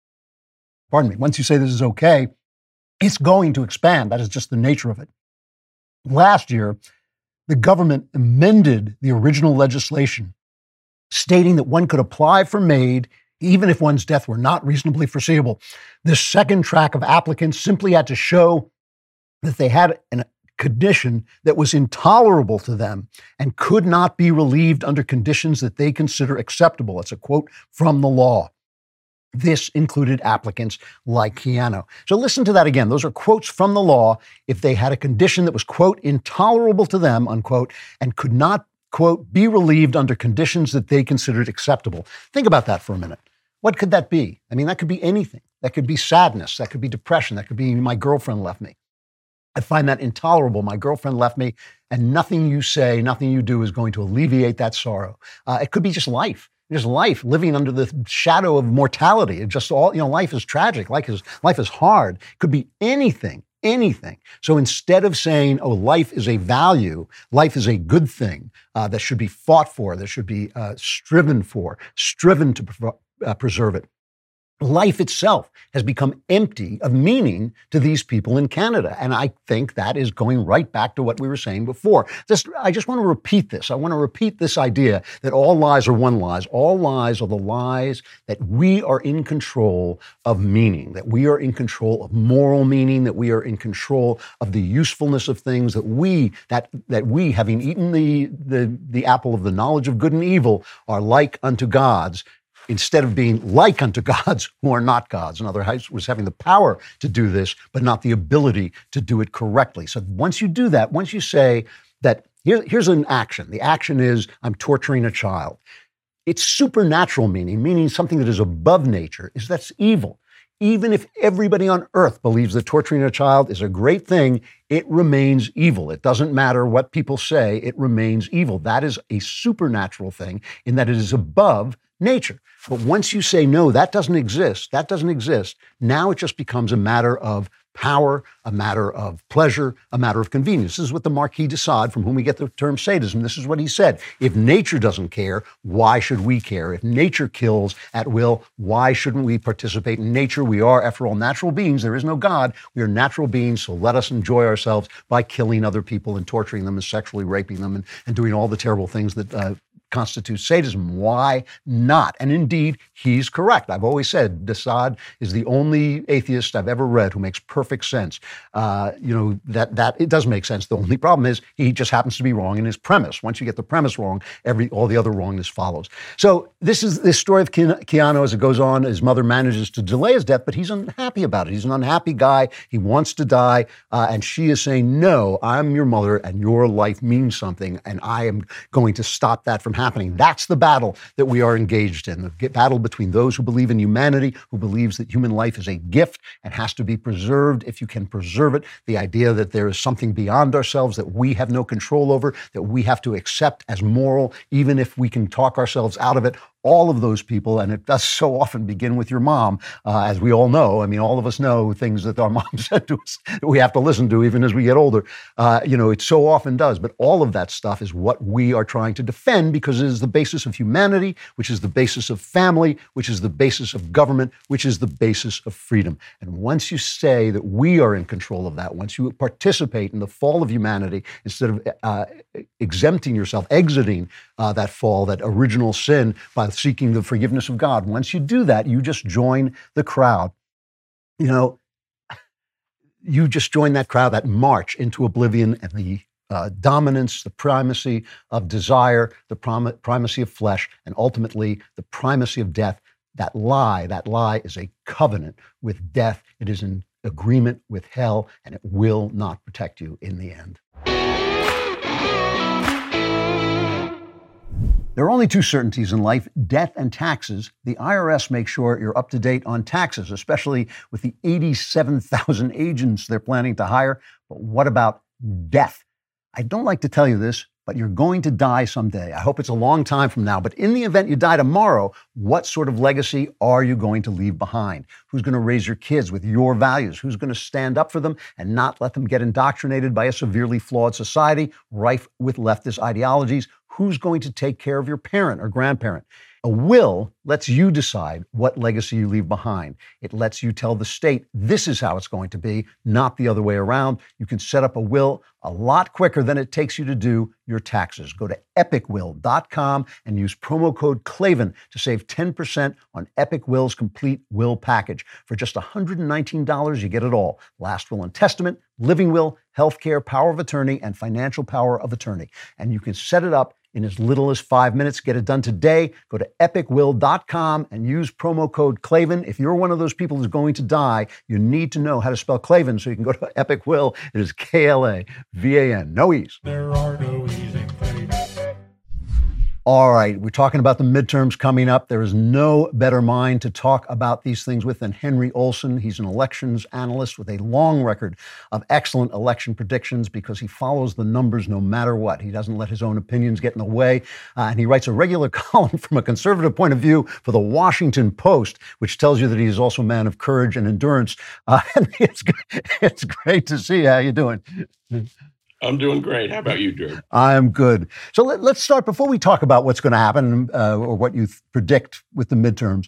it's going to expand. That is just the nature of it. Last year, the government amended the original legislation, stating that one could apply for MAID even if one's death were not reasonably foreseeable. This second track of applicants simply had to show that they had a condition that was intolerable to them and could not be relieved under conditions that they consider acceptable. It's a quote from the law. This included applicants like Keanu. So listen to that again. Those are quotes from the law. If they had a condition that was, quote, intolerable to them, unquote, and could not quote, be relieved under conditions that they considered acceptable. Think about that for a minute. What could that be? I mean, that could be anything. That could be sadness. That could be depression. That could be my girlfriend left me. I find that intolerable. My girlfriend left me, and nothing you say, nothing you do is going to alleviate that sorrow. It could be just life. Just life, living under the shadow of mortality. It just all, life is tragic. Life is hard. It could be anything. So instead of saying, oh, life is a value, life is a good thing that should be fought for, that should be striven to preserve it, life itself has become empty of meaning to these people in Canada. And I think that is going right back to what we were saying before. I just want to repeat this. I want to repeat this idea that all lies are one lies. All lies are the lies that we are in control of meaning, that we are in control of moral meaning, that we are in control of the usefulness of things, that we, having eaten the apple of the knowledge of good and evil, are like unto gods, instead of being like unto gods who are not gods. In other words, having the power to do this, but not the ability to do it correctly. So once you do that, once you say that here's an action. The action is I'm torturing a child. It's supernatural meaning something that is above nature, that's evil. Even if everybody on earth believes that torturing a child is a great thing, it remains evil. It doesn't matter what people say, it remains evil. That is a supernatural thing in that it is above nature. But once you say, no, that doesn't exist, now it just becomes a matter of power, a matter of pleasure, a matter of convenience. This is what the Marquis de Sade, from whom we get the term sadism, this is what he said. If nature doesn't care, why should we care? If nature kills at will, why shouldn't we participate in nature? We are, after all, natural beings. There is no God. We are natural beings, so let us enjoy ourselves by killing other people and torturing them and sexually raping them and doing all the terrible things that constitutes sadism. Why not? And indeed, he's correct. I've always said de Sade is the only atheist I've ever read who makes perfect sense. That it does make sense. The only problem is he just happens to be wrong in his premise. Once you get the premise wrong, all the other wrongness follows. So this is this story of Keanu as it goes on. His mother manages to delay his death, but he's unhappy about it. He's an unhappy guy. He wants to die. And she is saying, no, I'm your mother and your life means something. And I am going to stop that from happening. That's the battle that we are engaged in, the battle between those who believe in humanity, who believes that human life is a gift and has to be preserved if you can preserve it, the idea that there is something beyond ourselves that we have no control over, that we have to accept as moral, even if we can talk ourselves out of it. All of those people, and it does so often begin with your mom, as we all know. I mean, all of us know things that our mom said to us that we have to listen to even as we get older. It so often does. But all of that stuff is what we are trying to defend because it is the basis of humanity, which is the basis of family, which is the basis of government, which is the basis of freedom. And once you say that we are in control of that, once you participate in the fall of humanity, instead of exempting yourself, exiting that fall, that original sin by seeking the forgiveness of God. Once you do that, you just join the crowd. You just join that crowd, that march into oblivion and the dominance, the primacy of desire, the primacy of flesh, and ultimately the primacy of death. That lie is a covenant with death. It is an agreement with hell, and it will not protect you in the end. There are only two certainties in life, death and taxes. The IRS makes sure you're up to date on taxes, especially with the 87,000 agents they're planning to hire. But what about death? I don't like to tell you this, but you're going to die someday. I hope it's a long time from now. But in the event you die tomorrow, what sort of legacy are you going to leave behind? Who's going to raise your kids with your values? Who's going to stand up for them and not let them get indoctrinated by a severely flawed society rife with leftist ideologies? Who's going to take care of your parent or grandparent? A will lets you decide what legacy you leave behind. It lets you tell the state, this is how it's going to be, not the other way around. You can set up a will a lot quicker than it takes you to do your taxes. Go to epicwill.com and use promo code Klavan to save 10% on Epic Will's complete will package. For just $119, you get it all. Last will and testament, living will, healthcare, power of attorney, and financial power of attorney. And you can set it up in as little as 5 minutes. Get it done today. Go to epicwill.com and use promo code Klavan. If you're one of those people who's going to die, you need to know how to spell Klavan, so you can go to Epic Will. It is Klavan. No E's. There are no E's in Klavan. All right, we're talking about the midterms coming up. There is no better mind to talk about these things with than Henry Olsen. He's an elections analyst with a long record of excellent election predictions because he follows the numbers no matter what. He doesn't let his own opinions get in the way. And he writes a regular column from a conservative point of view for the Washington Post, which tells you that he is also a man of courage and endurance. It's great to see you. How you doing? I'm doing great. How about you, Drew? I am good. So let's start, before we talk about what's going to happen or what you predict with the midterms.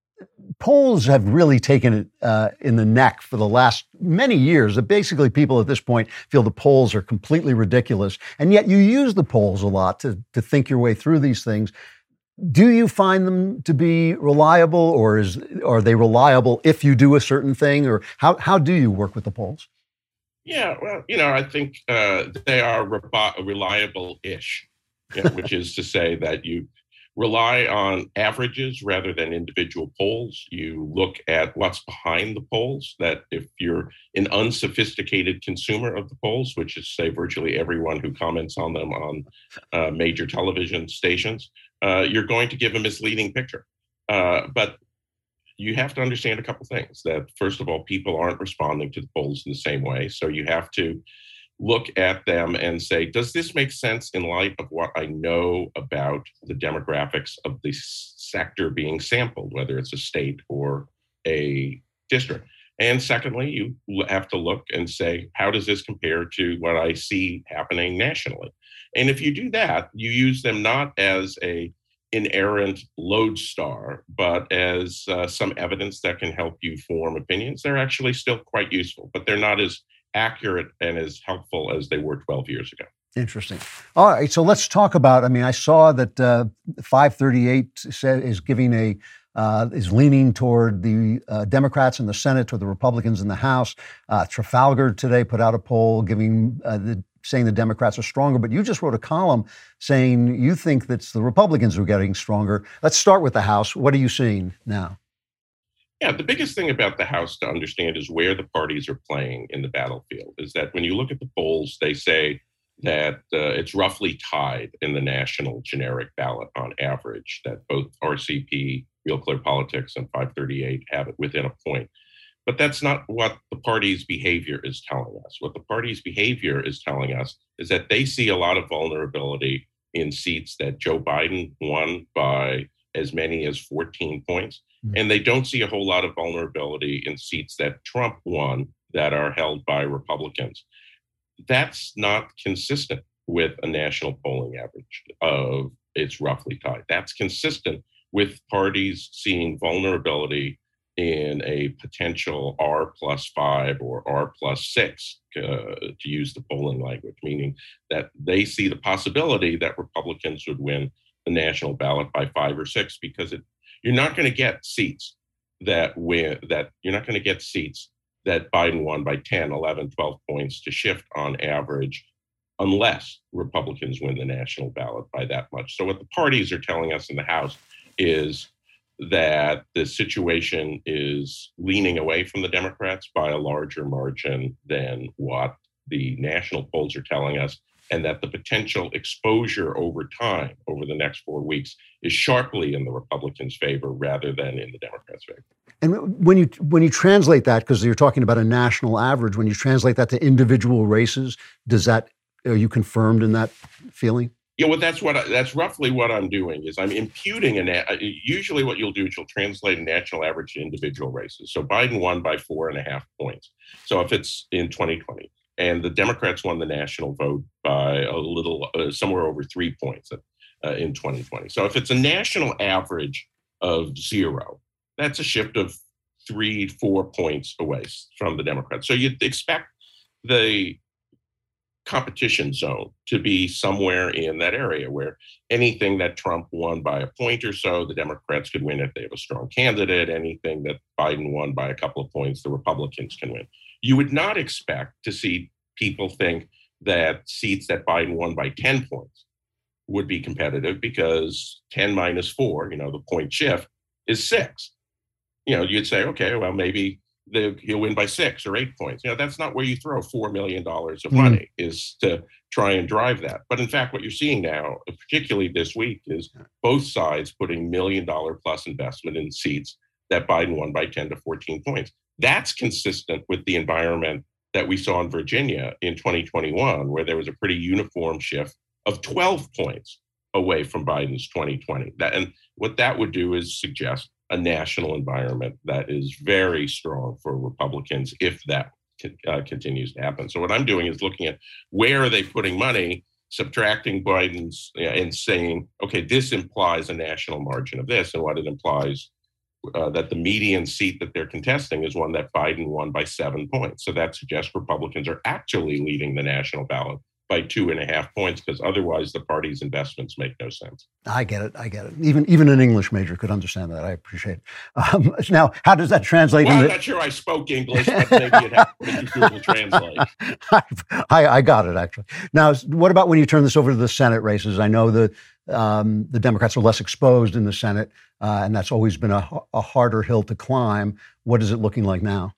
Polls have really taken it in the neck for the last many years. Basically, people at this point feel the polls are completely ridiculous. And yet you use the polls a lot to think your way through these things. Do you find them to be reliable, or are they reliable if you do a certain thing? Or how do you work with the polls? Yeah, well, I think they are reliable-ish, which is to say that you rely on averages rather than individual polls. You look at what's behind the polls, that if you're an unsophisticated consumer of the polls, which is, say, virtually everyone who comments on them on major television stations, you're going to give a misleading picture. But you have to understand a couple things. That, first of all, people aren't responding to the polls in the same way. So you have to look at them and say, does this make sense in light of what I know about the demographics of the sector being sampled, whether it's a state or a district? And secondly, you have to look and say, how does this compare to what I see happening nationally? And if you do that, you use them not as an inerrant lodestar, but as some evidence that can help you form opinions. They're actually still quite useful, but they're not as accurate and as helpful as they were 12 years ago. Interesting. All right, so let's talk about, I saw that 538 is giving is leaning toward the Democrats in the Senate, toward the Republicans in the House. Trafalgar today put out a poll saying the Democrats are stronger, but you just wrote a column saying you think that the Republicans are getting stronger. Let's start with the House. What are you seeing now? Yeah, the biggest thing about the House to understand is where the parties are playing in the battlefield. Is that when you look at the polls, they say that it's roughly tied in the national generic ballot on average, that both RCP, Real Clear Politics, and 538 have it within a point. But that's not what the party's behavior is telling us. What the party's behavior is telling us is that they see a lot of vulnerability in seats that Joe Biden won by as many as 14 points. And they don't see a whole lot of vulnerability in seats that Trump won that are held by Republicans. That's not consistent with a national polling average of it's roughly tied. That's consistent with parties seeing vulnerability in a potential R+5 or R+6, to use the polling language, meaning that they see the possibility that Republicans would win the national ballot by 5 or 6, because you're not going to get seats that Biden won by 10, 11, 12 points to shift on average unless Republicans win the national ballot by that much. So what the parties are telling us in the House is that the situation is leaning away from the Democrats by a larger margin than what the national polls are telling us, and that the potential exposure over time, over the next 4 weeks, is sharply in the Republicans' favor rather than in the Democrats' favor. And when you translate that, because you're talking about a national average, when you translate that to individual races, are you confirmed in that feeling? Yeah, well, that's roughly what I'm doing. Is I'm imputing usually what you'll do is you'll translate a national average to individual races. So Biden won by 4.5 points. So if it's in 2020, and the Democrats won the national vote by a little, somewhere over 3 points in 2020. So if it's a national average of 0, that's a shift of 3-4 points away from the Democrats. So you'd expect the competition zone to be somewhere in that area where anything that Trump won by a point or so, the Democrats could win if they have a strong candidate. Anything that Biden won by a couple of points, the Republicans can win. You would not expect to see people think that seats that Biden won by 10 points would be competitive, because 10 minus 4, the point shift, is 6. You'd say, okay, well, maybe he'll win by 6 or 8 points. That's not where you throw $4 million of money, is to try and drive that. But in fact, what you're seeing now, particularly this week, is both sides putting $1 million plus investment in seats that Biden won by 10 to 14 points. That's consistent with the environment that we saw in Virginia in 2021, where there was a pretty uniform shift of 12 points away from Biden's 2020. And what that would do is suggest a national environment that is very strong for Republicans if that continues to happen. So what I'm doing is looking at where are they putting money, subtracting Biden's and saying, okay, this implies a national margin of this, and what it implies that the median seat that they're contesting is one that Biden won by 7 points. So that suggests Republicans are actually leading the national ballot by 2.5 points, because otherwise the party's investments make no sense. I get it. Even an English major could understand that. I appreciate it. Now, how does that translate? Well, I'm not sure I spoke English, but maybe you'd have to Google Translate. I got it, actually. Now, what about when you turn this over to the Senate races? I know the Democrats are less exposed in the Senate, and that's always been a harder hill to climb. What is it looking like now?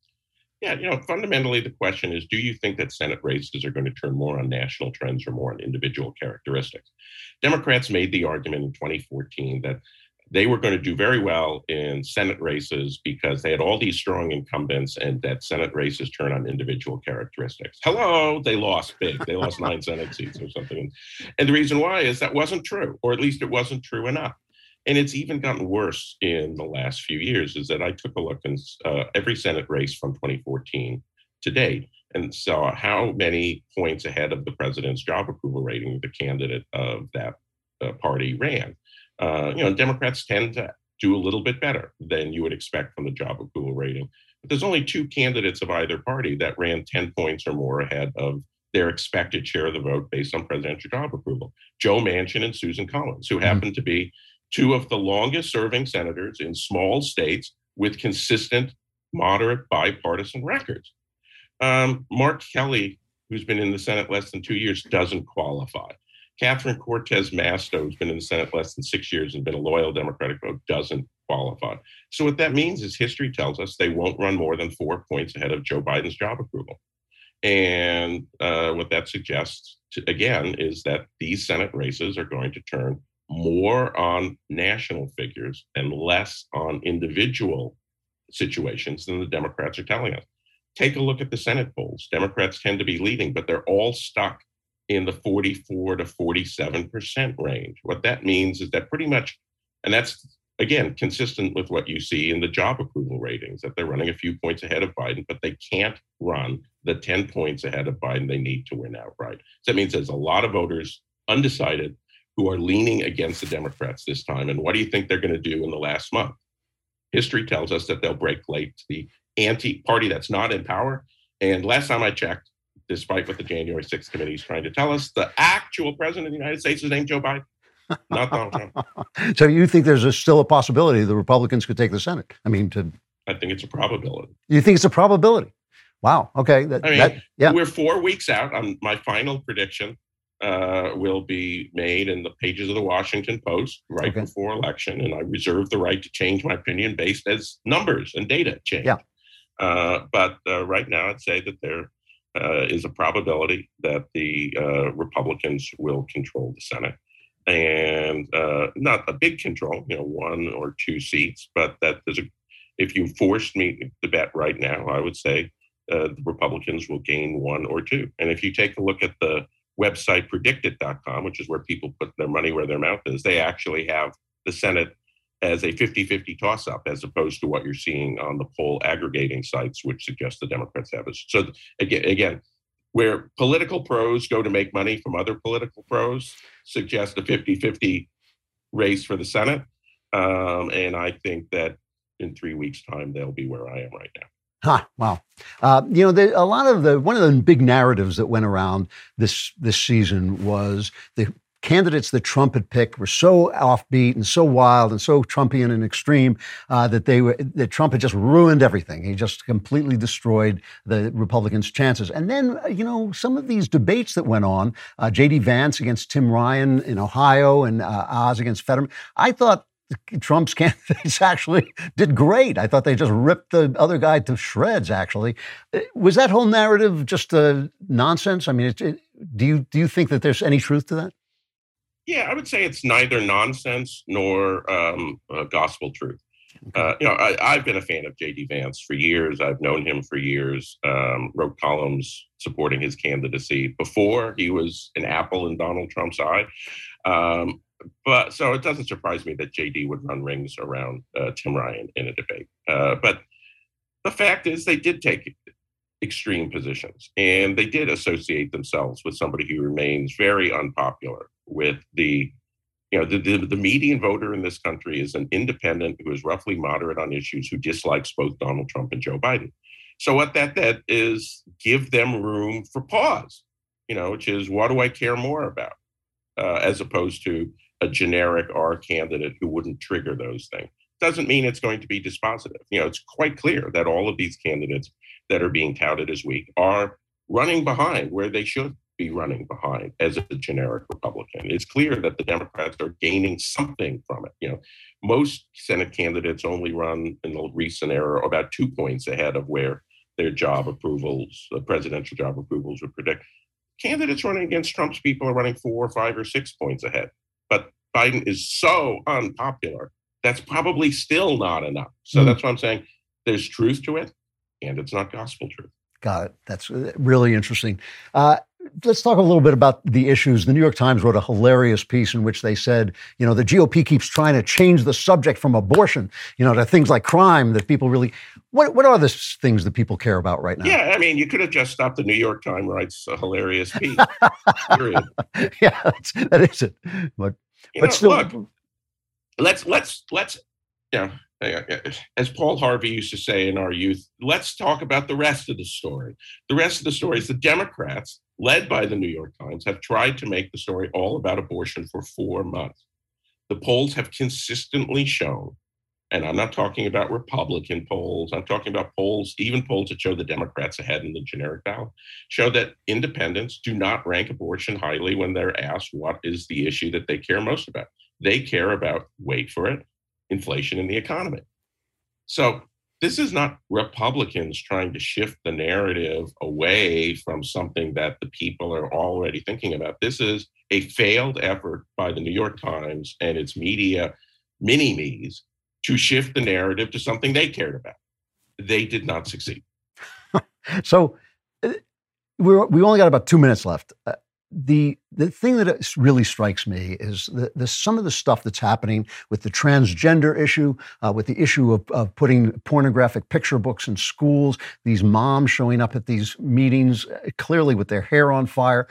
Yeah, fundamentally, the question is, do you think that Senate races are going to turn more on national trends or more on individual characteristics? Democrats made the argument in 2014 that they were going to do very well in Senate races because they had all these strong incumbents, and that Senate races turn on individual characteristics. Hello, they lost big. They lost 9 Senate seats or something. And the reason why is that wasn't true, or at least it wasn't true enough. And it's even gotten worse in the last few years, is that I took a look in every Senate race from 2014 to date and saw how many points ahead of the president's job approval rating the candidate of that party ran. Democrats tend to do a little bit better than you would expect from the job approval rating. But there's only 2 candidates of either party that ran 10 points or more ahead of their expected share of the vote based on presidential job approval. Joe Manchin and Susan Collins, who happen to be 2 of the longest serving senators in small states with consistent, moderate, bipartisan records. Mark Kelly, who's been in the Senate less than 2 years, doesn't qualify. Catherine Cortez Masto, who's been in the Senate less than 6 years and been a loyal Democratic vote, doesn't qualify. So what that means is history tells us they won't run more than 4 points ahead of Joe Biden's job approval. And what that suggests, again, is that these Senate races are going to turn more on national figures and less on individual situations than the Democrats are telling us. Take a look at the Senate polls. Democrats tend to be leading, but they're all stuck in the 44 to 47% range. What that means is that pretty much, and that's, again, consistent with what you see in the job approval ratings, that they're running a few points ahead of Biden, but they can't run the 10 points ahead of Biden they need to win outright. So that means there's a lot of voters undecided who are leaning against the Democrats this time. And what do you think they're going to do in the last month? History tells us that they'll break late to the anti-party that's not in power. And last time I checked, despite what the January 6th committee is trying to tell us, the actual president of the United States is named Joe Biden, not Donald Trump. So you think there's still a possibility the Republicans could take the Senate? I think it's a probability. You think it's a probability? Wow. Okay. We're 4 weeks out. My final prediction will be made in the pages of the Washington Post before election, and I reserve the right to change my opinion based as numbers and data change. Yeah. But right now, I'd say that there is a probability that the Republicans will control the Senate, and not a big control, 1 or 2 seats, but that if you forced me to bet right now, I would say the Republicans will gain 1 or 2. And if you take a look at the website predictit.com, which is where people put their money where their mouth is, they actually have the Senate as a 50-50 toss-up, as opposed to what you're seeing on the poll aggregating sites, which suggest the Democrats have it. So again, where political pros go to make money from other political pros, suggest a 50-50 race for the Senate. And I think that in 3 weeks' time, they'll be where I am right now. Wow. One of the big narratives that went around this season was the candidates that Trump had picked were so offbeat and so wild and so Trumpian and extreme that Trump had just ruined everything. He just completely destroyed the Republicans' chances. And then, some of these debates that went on, J.D. Vance against Tim Ryan in Ohio and Oz against Fetterman, I thought Trump's candidates actually did great. I thought they just ripped the other guy to shreds, actually. Was that whole narrative just nonsense? I mean, do you think that there's any truth to that? Yeah, I would say it's neither nonsense nor gospel truth. I've been a fan of J.D. Vance for years. I've known him for years, wrote columns supporting his candidacy before he was an apple in Donald Trump's eye. But so it doesn't surprise me that J.D. would run rings around Tim Ryan in a debate. But the fact is they did take extreme positions, and they did associate themselves with somebody who remains very unpopular with the median voter in this country is an independent who is roughly moderate on issues who dislikes both Donald Trump and Joe Biden. So what that did is give them room for pause, which is what do I care more about, as opposed to a generic R candidate who wouldn't trigger those things. Doesn't mean it's going to be dispositive. It's quite clear that all of these candidates that are being touted as weak are running behind where they should be running behind as a generic Republican. It's clear that the Democrats are gaining something from it. Most Senate candidates only run in the recent era about 2 points ahead of where their job approvals, the presidential job approvals would predict. Candidates running against Trump's people are running 4 or 5 or 6 points ahead. But Biden is so unpopular, that's probably still not enough. So that's why I'm saying there's truth to it, and it's not gospel truth. Got it. That's really interesting. Let's talk a little bit about the issues. The New York Times wrote a hilarious piece in which they said, the GOP keeps trying to change the subject from abortion, to things like crime that people really, what are the things that people care about right now? Yeah, I mean, you could have just stopped. The New York Times writes a hilarious piece, period. Yeah, that is it. But still. Look, let's as Paul Harvey used to say in our youth, let's talk about the rest of the story. The rest of the story is the Democrats, led by the New York Times, have tried to make the story all about abortion for 4 months. The polls have consistently shown, and I'm not talking about Republican polls, I'm talking about polls, even polls that show the Democrats ahead in the generic ballot, show that independents do not rank abortion highly when they're asked what is the issue that they care most about. They care about, wait for it, inflation in the economy. So this is not Republicans trying to shift the narrative away from something that the people are already thinking about. This is a failed effort by the New York Times and its media mini-me's to shift the narrative to something they cared about. They did not succeed. So we only got about 2 minutes left. The thing that really strikes me is the some of the stuff that's happening with the transgender issue, with the issue of putting pornographic picture books in schools, these moms showing up at these meetings clearly with their hair on fire.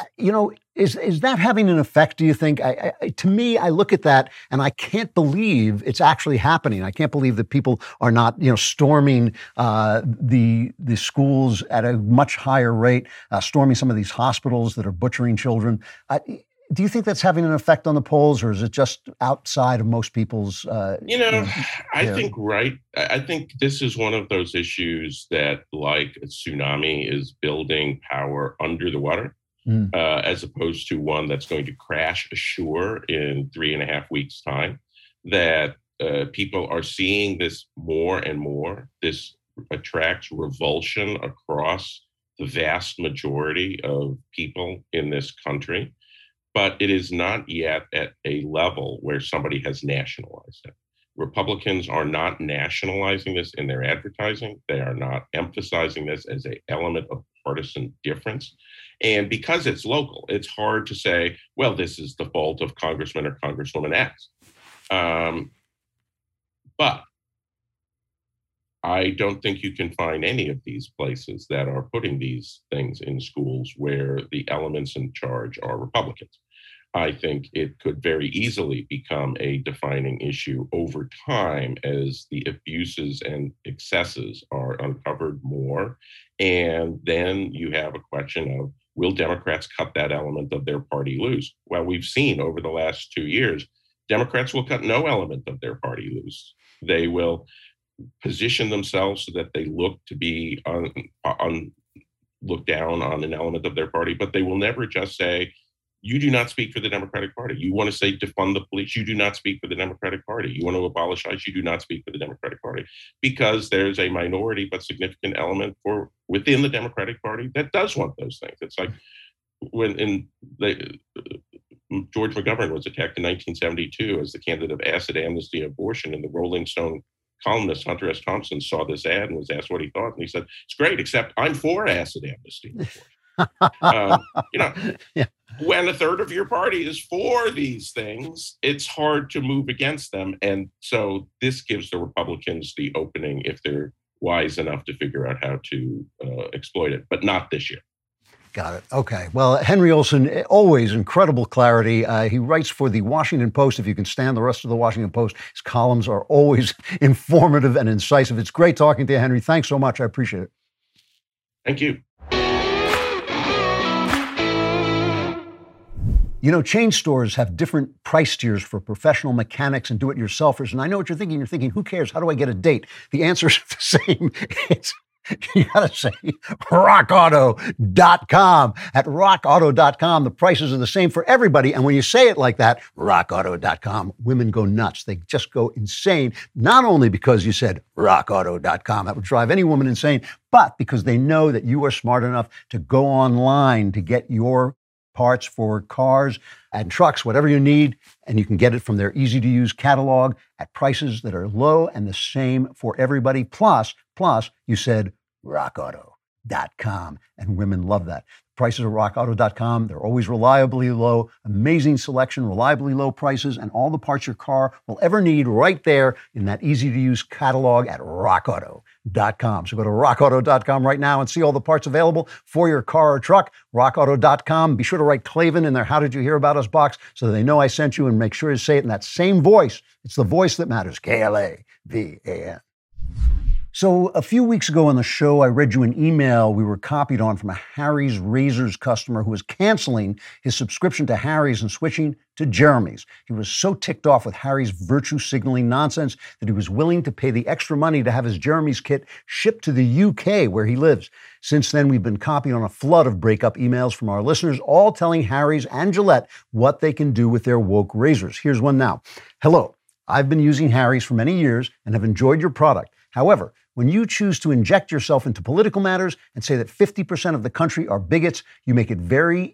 Is that having an effect, do you think? To me, I look at that and I can't believe it's actually happening. I can't believe that people are not, storming the schools at a much higher rate, storming some of these hospitals that are butchering children. Do you think that's having an effect on the polls, or is it just outside of most people's? I think this is one of those issues that, like a tsunami, is building power under the water. As opposed to one that's going to crash ashore in 3.5 weeks' time, that people are seeing this more and more. This attracts revulsion across the vast majority of people in this country, but it is not yet at a level where somebody has nationalized it. Republicans are not nationalizing this in their advertising. They are not emphasizing this as an element of partisan difference. And because it's local, it's hard to say, well, this is the fault of Congressman or Congresswoman X. But I don't think you can find any of these places that are putting these things in schools where the elements in charge are Republicans. I think it could very easily become a defining issue over time as the abuses and excesses are uncovered more. And then you have a question of, will Democrats cut that element of their party loose? Well, we've seen over the last 2 years, Democrats will cut no element of their party loose. They will position themselves so that they look to be look down on an element of their party, but they will never just say, You do not speak for the Democratic Party. You want to say defund the police. You do not speak for the Democratic Party. You want to abolish ICE. You do not speak for the Democratic Party, because there's a minority but significant element within the Democratic Party that does want those things. It's like when George McGovern was attacked in 1972 as the candidate of acid amnesty abortion, and the Rolling Stone columnist Hunter S. Thompson saw this ad and was asked what he thought, and he said, "It's great, except I'm for acid amnesty." Yeah. When a third of your party is for these things, it's hard to move against them. And so this gives the Republicans the opening, if they're wise enough to figure out how to exploit it, but not this year. Got it. Okay. Well, Henry Olsen, always incredible clarity. He writes for the Washington Post. If you can stand the rest of the Washington Post, his columns are always informative and incisive. It's great talking to you, Henry. Thanks so much. I appreciate it. Thank you. You know, chain stores have different price tiers for professional mechanics and do-it-yourselfers. And I know what you're thinking. You're thinking, who cares? How do I get a date? The answer is the same. You got to say rockauto.com. At rockauto.com, the prices are the same for everybody. And when you say it like that, rockauto.com, women go nuts. They just go insane, not only because you said rockauto.com, that would drive any woman insane, but because they know that you are smart enough to go online to get your parts for cars and trucks, whatever you need, and you can get it from their easy-to-use catalog at prices that are low and the same for everybody. Plus, you said rockauto.com, and women love that. Prices at rockauto.com, they're always reliably low, amazing selection, reliably low prices, and all the parts your car will ever need right there in that easy-to-use catalog at rockauto.com. So go to rockauto.com right now and see all the parts available for your car or truck. rockauto.com. Be sure to write Klavan in their How Did You Hear About Us box so that they know I sent you, and make sure to say it in that same voice. It's the voice that matters. Klavan. So a few weeks ago on the show, I read you an email we were copied on from a Harry's Razors customer who was canceling his subscription to Harry's and switching to Jeremy's. He was so ticked off with Harry's virtue signaling nonsense that he was willing to pay the extra money to have his Jeremy's kit shipped to the UK where he lives. Since then, we've been copied on a flood of breakup emails from our listeners, all telling Harry's and Gillette what they can do with their woke razors. Here's one now. Hello, I've been using Harry's for many years and have enjoyed your product. However, when you choose to inject yourself into political matters and say that 50% of the country are bigots, you make it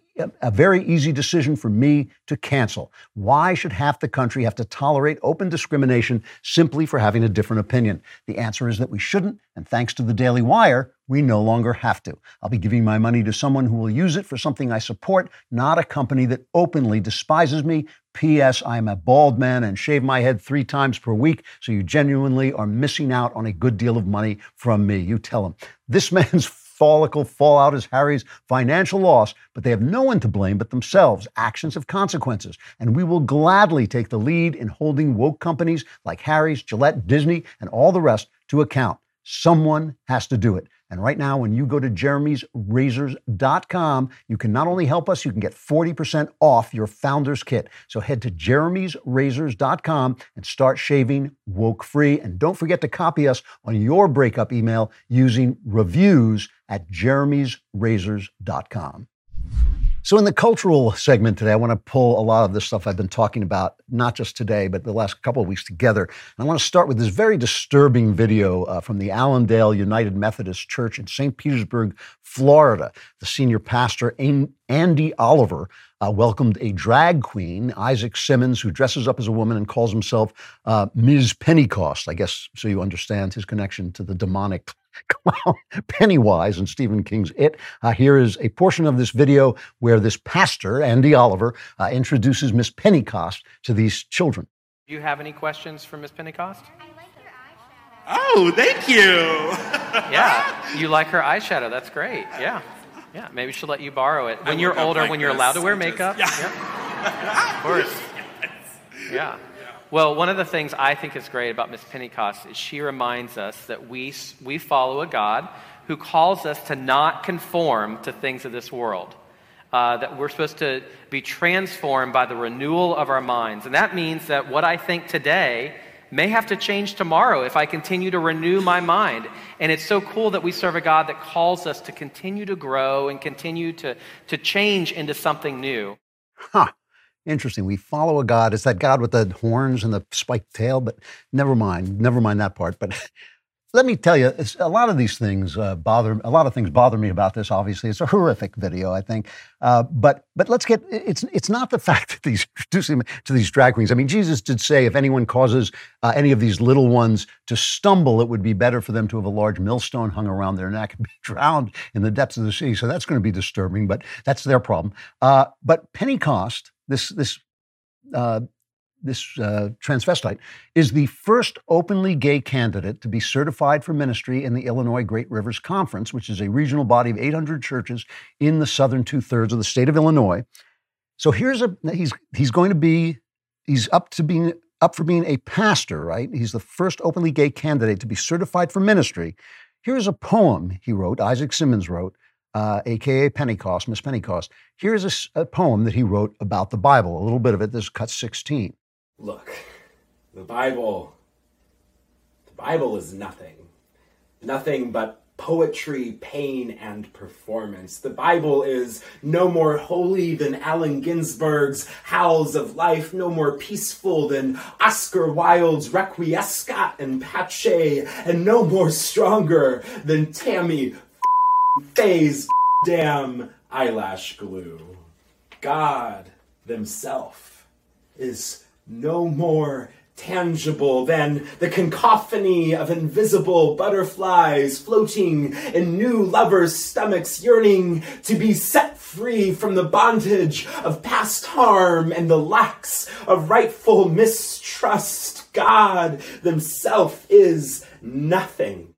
a very easy decision for me to cancel. Why should half the country have to tolerate open discrimination simply for having a different opinion? The answer is that we shouldn't, and thanks to the Daily Wire, we no longer have to. I'll be giving my money to someone who will use it for something I support, not a company that openly despises me. P.S. I am a bald man and shave my head 3 times per week, so you genuinely are missing out on a good deal of money from me. You tell him. This man's follicle fallout is Harry's financial loss, but they have no one to blame but themselves. Actions have consequences, and we will gladly take the lead in holding woke companies like Harry's, Gillette, Disney, and all the rest to account. Someone has to do it. And right now, when you go to jeremysrazors.com, you can not only help us, you can get 40% off your Founders Kit. So head to jeremysrazors.com and start shaving woke-free. And don't forget to copy us on your breakup email using reviews at jeremysrazors.com. So in the cultural segment today, I want to pull a lot of this stuff I've been talking about, not just today, but the last couple of weeks together. And I want to start with this very disturbing video from the Allendale United Methodist Church in St. Petersburg, Florida. The senior pastor, Andy Oliver, welcomed a drag queen, Isaac Simmons, who dresses up as a woman and calls himself Ms. Pentecost, I guess, so you understand his connection to the demonic clown Pennywise in Stephen King's It. Here is a portion of this video where this pastor, Andy Oliver, introduces Miss Pentecost to these children. Do you have any questions for Miss Pentecost? I like your eyeshadow. Oh, thank you. Yeah, you like her eyeshadow. That's great. Yeah. Yeah, maybe she'll let you borrow it. When you're older, when you're allowed to wear makeup. Yeah. Of course. Yeah. Well, one of the things I think is great about Miss Pentecost is she reminds us that we follow a God who calls us to not conform to things of this world, that we're supposed to be transformed by the renewal of our minds. And that means that what I think today may have to change tomorrow if I continue to renew my mind. And it's so cool that we serve a God that calls us to continue to grow and continue to change into something new. Huh. Interesting. We follow a God. It's that God with the horns and the spiked tail, but never mind that part. But let me tell you, a lot of these things bother me about this. Obviously, it's a horrific video, I think. But let's get. It's not the fact that these introducing to these drag queens. I mean, Jesus did say, if anyone causes any of these little ones to stumble, it would be better for them to have a large millstone hung around their neck and be drowned in the depths of the sea. So that's going to be disturbing, but that's their problem. But Pentecost, this transvestite, is the first openly gay candidate to be certified for ministry in the Illinois Great Rivers Conference, which is a regional body of 800 churches in the southern 2/3 of the state of Illinois. So he's up for being a pastor, right? He's the first openly gay candidate to be certified for ministry. Here's a poem he wrote, Isaac Simmons wrote, a.k.a. Pentecost, Miss Pentecost. Here's a poem that he wrote about the Bible, a little bit of it. This is cut 16. Look, the Bible is nothing but poetry, pain, and performance. The Bible is no more holy than Allen Ginsberg's Howls of Life, no more peaceful than Oscar Wilde's Requiescat and Pache, and no more stronger than Tammy Faye's damn eyelash glue. God himself is no more tangible than the cacophony of invisible butterflies floating in new lovers' stomachs, yearning to be set free from the bondage of past harm and the lacks of rightful mistrust. God himself is nothing.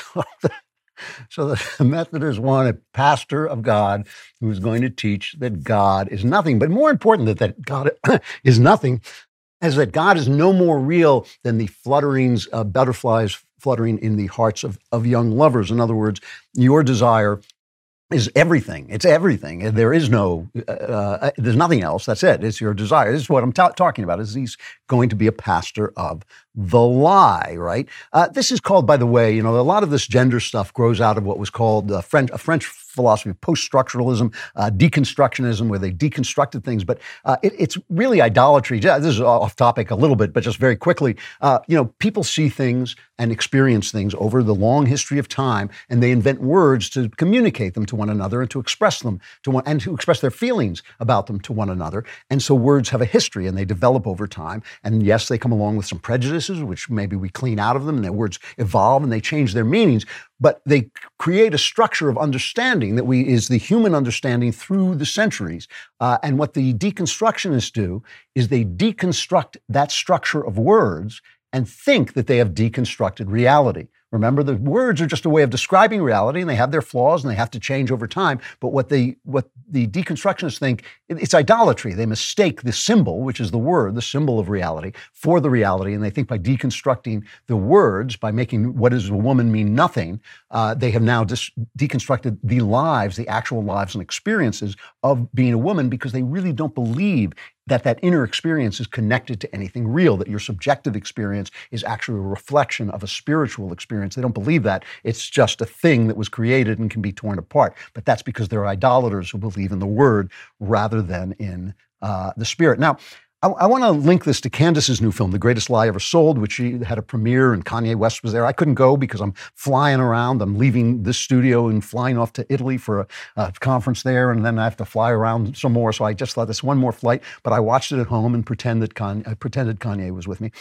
So the Methodists want a pastor of God who's going to teach that God is nothing. But more important than that God is nothing is that God is no more real than the flutterings of butterflies fluttering in the hearts of young lovers. In other words, your desire is everything. It's everything. There is no, there's nothing else. That's it. It's your desire. This is what I'm talking about, is he's going to be a pastor of the lie, right? This is called, by the way, a lot of this gender stuff grows out of what was called a French philosophy of post-structuralism, deconstructionism, where they deconstructed things. But it's really idolatry. This is off topic a little bit, but just very quickly, people see things and experience things over the long history of time, and they invent words to communicate them to one another and to express them and to express their feelings about them to one another. And so words have a history and they develop over time. And yes, they come along with some prejudices, which maybe we clean out of them, and their words evolve and they change their meanings. But they create a structure of understanding that is the human understanding through the centuries. And what the deconstructionists do is they deconstruct that structure of words and think that they have deconstructed reality. Remember, the words are just a way of describing reality, and they have their flaws, and they have to change over time. But what the deconstructionists think, it's idolatry. They mistake the symbol, which is the word, the symbol of reality, for the reality. And they think by deconstructing the words, by making what is a woman mean nothing, they have now deconstructed the lives, the actual lives and experiences of being a woman, because they really don't believe that inner experience is connected to anything real, that your subjective experience is actually a reflection of a spiritual experience. They don't believe that. It's just a thing that was created and can be torn apart. But that's because they're idolaters who believe in the word rather than in the spirit. Now, I want to link this to Candace's new film, The Greatest Lie Ever Sold, which she had a premiere and Kanye West was there. I couldn't go because I'm flying around. I'm leaving this studio and flying off to Italy for a conference there, and then I have to fly around some more. So I just thought this one more flight, but I watched it at home and pretended Kanye was with me.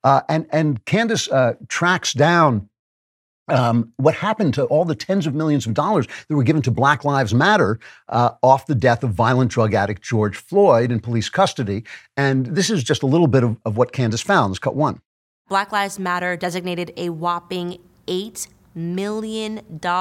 And Candace tracks down what happened to all the tens of millions of dollars that were given to Black Lives Matter off the death of violent drug addict George Floyd in police custody. And this is just a little bit of what Candace found. Let's cut one. Black Lives Matter designated a whopping $8 million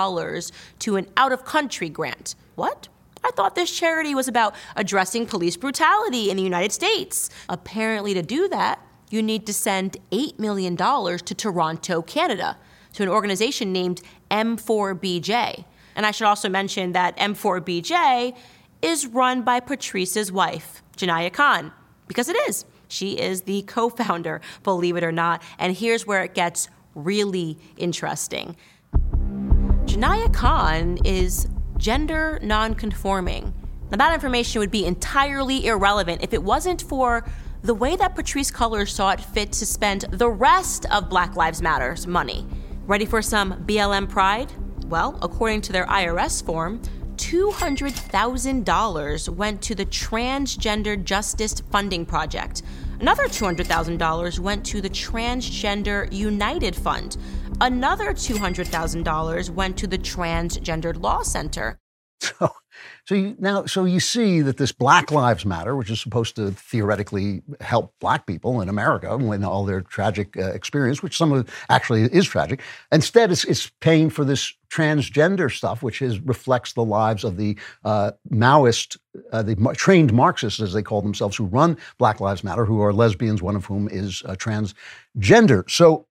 to an out-of-country grant. What? I thought this charity was about addressing police brutality in the United States. Apparently, to do that, you need to send $8 million to Toronto, Canada, to an organization named M4BJ. And I should also mention that M4BJ is run by Patrice's wife, Janaya Khan, because it is. She is the co-founder, believe it or not. And here's where it gets really interesting. Janaya Khan is gender non-conforming. Now, that information would be entirely irrelevant if it wasn't for the way that Patrisse Cullors saw it fit to spend the rest of Black Lives Matter's money. Ready for some BLM pride? Well, according to their IRS form, $200,000 went to the Transgender Justice Funding Project. Another $200,000 went to the Transgender United Fund. Another $200,000 went to the Transgendered Law Center. So you see that this Black Lives Matter, which is supposed to theoretically help Black people in America when all their tragic experience, which some of it actually is tragic, instead it's paying for this transgender stuff, which reflects the lives of the Maoist, the trained Marxists, as they call themselves, who run Black Lives Matter, who are lesbians, one of whom is transgender. So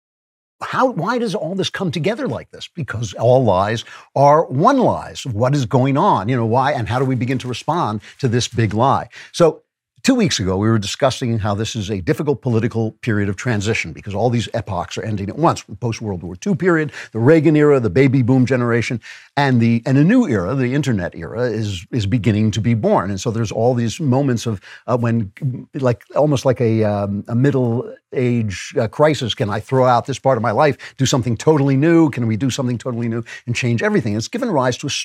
why does all this come together like this? Because all lies are one lies. What is going on? Why and how do we begin to respond to this big lie? So 2 weeks ago, we were discussing how this is a difficult political period of transition because all these epochs are ending at once. The post-World War II period, the Reagan era, the baby boom generation, and a new era, the internet era, is beginning to be born. And so there's all these moments of when, almost like a middle-age crisis. Can I throw out this part of my life, do something totally new? Can we do something totally new and change everything? It's given rise to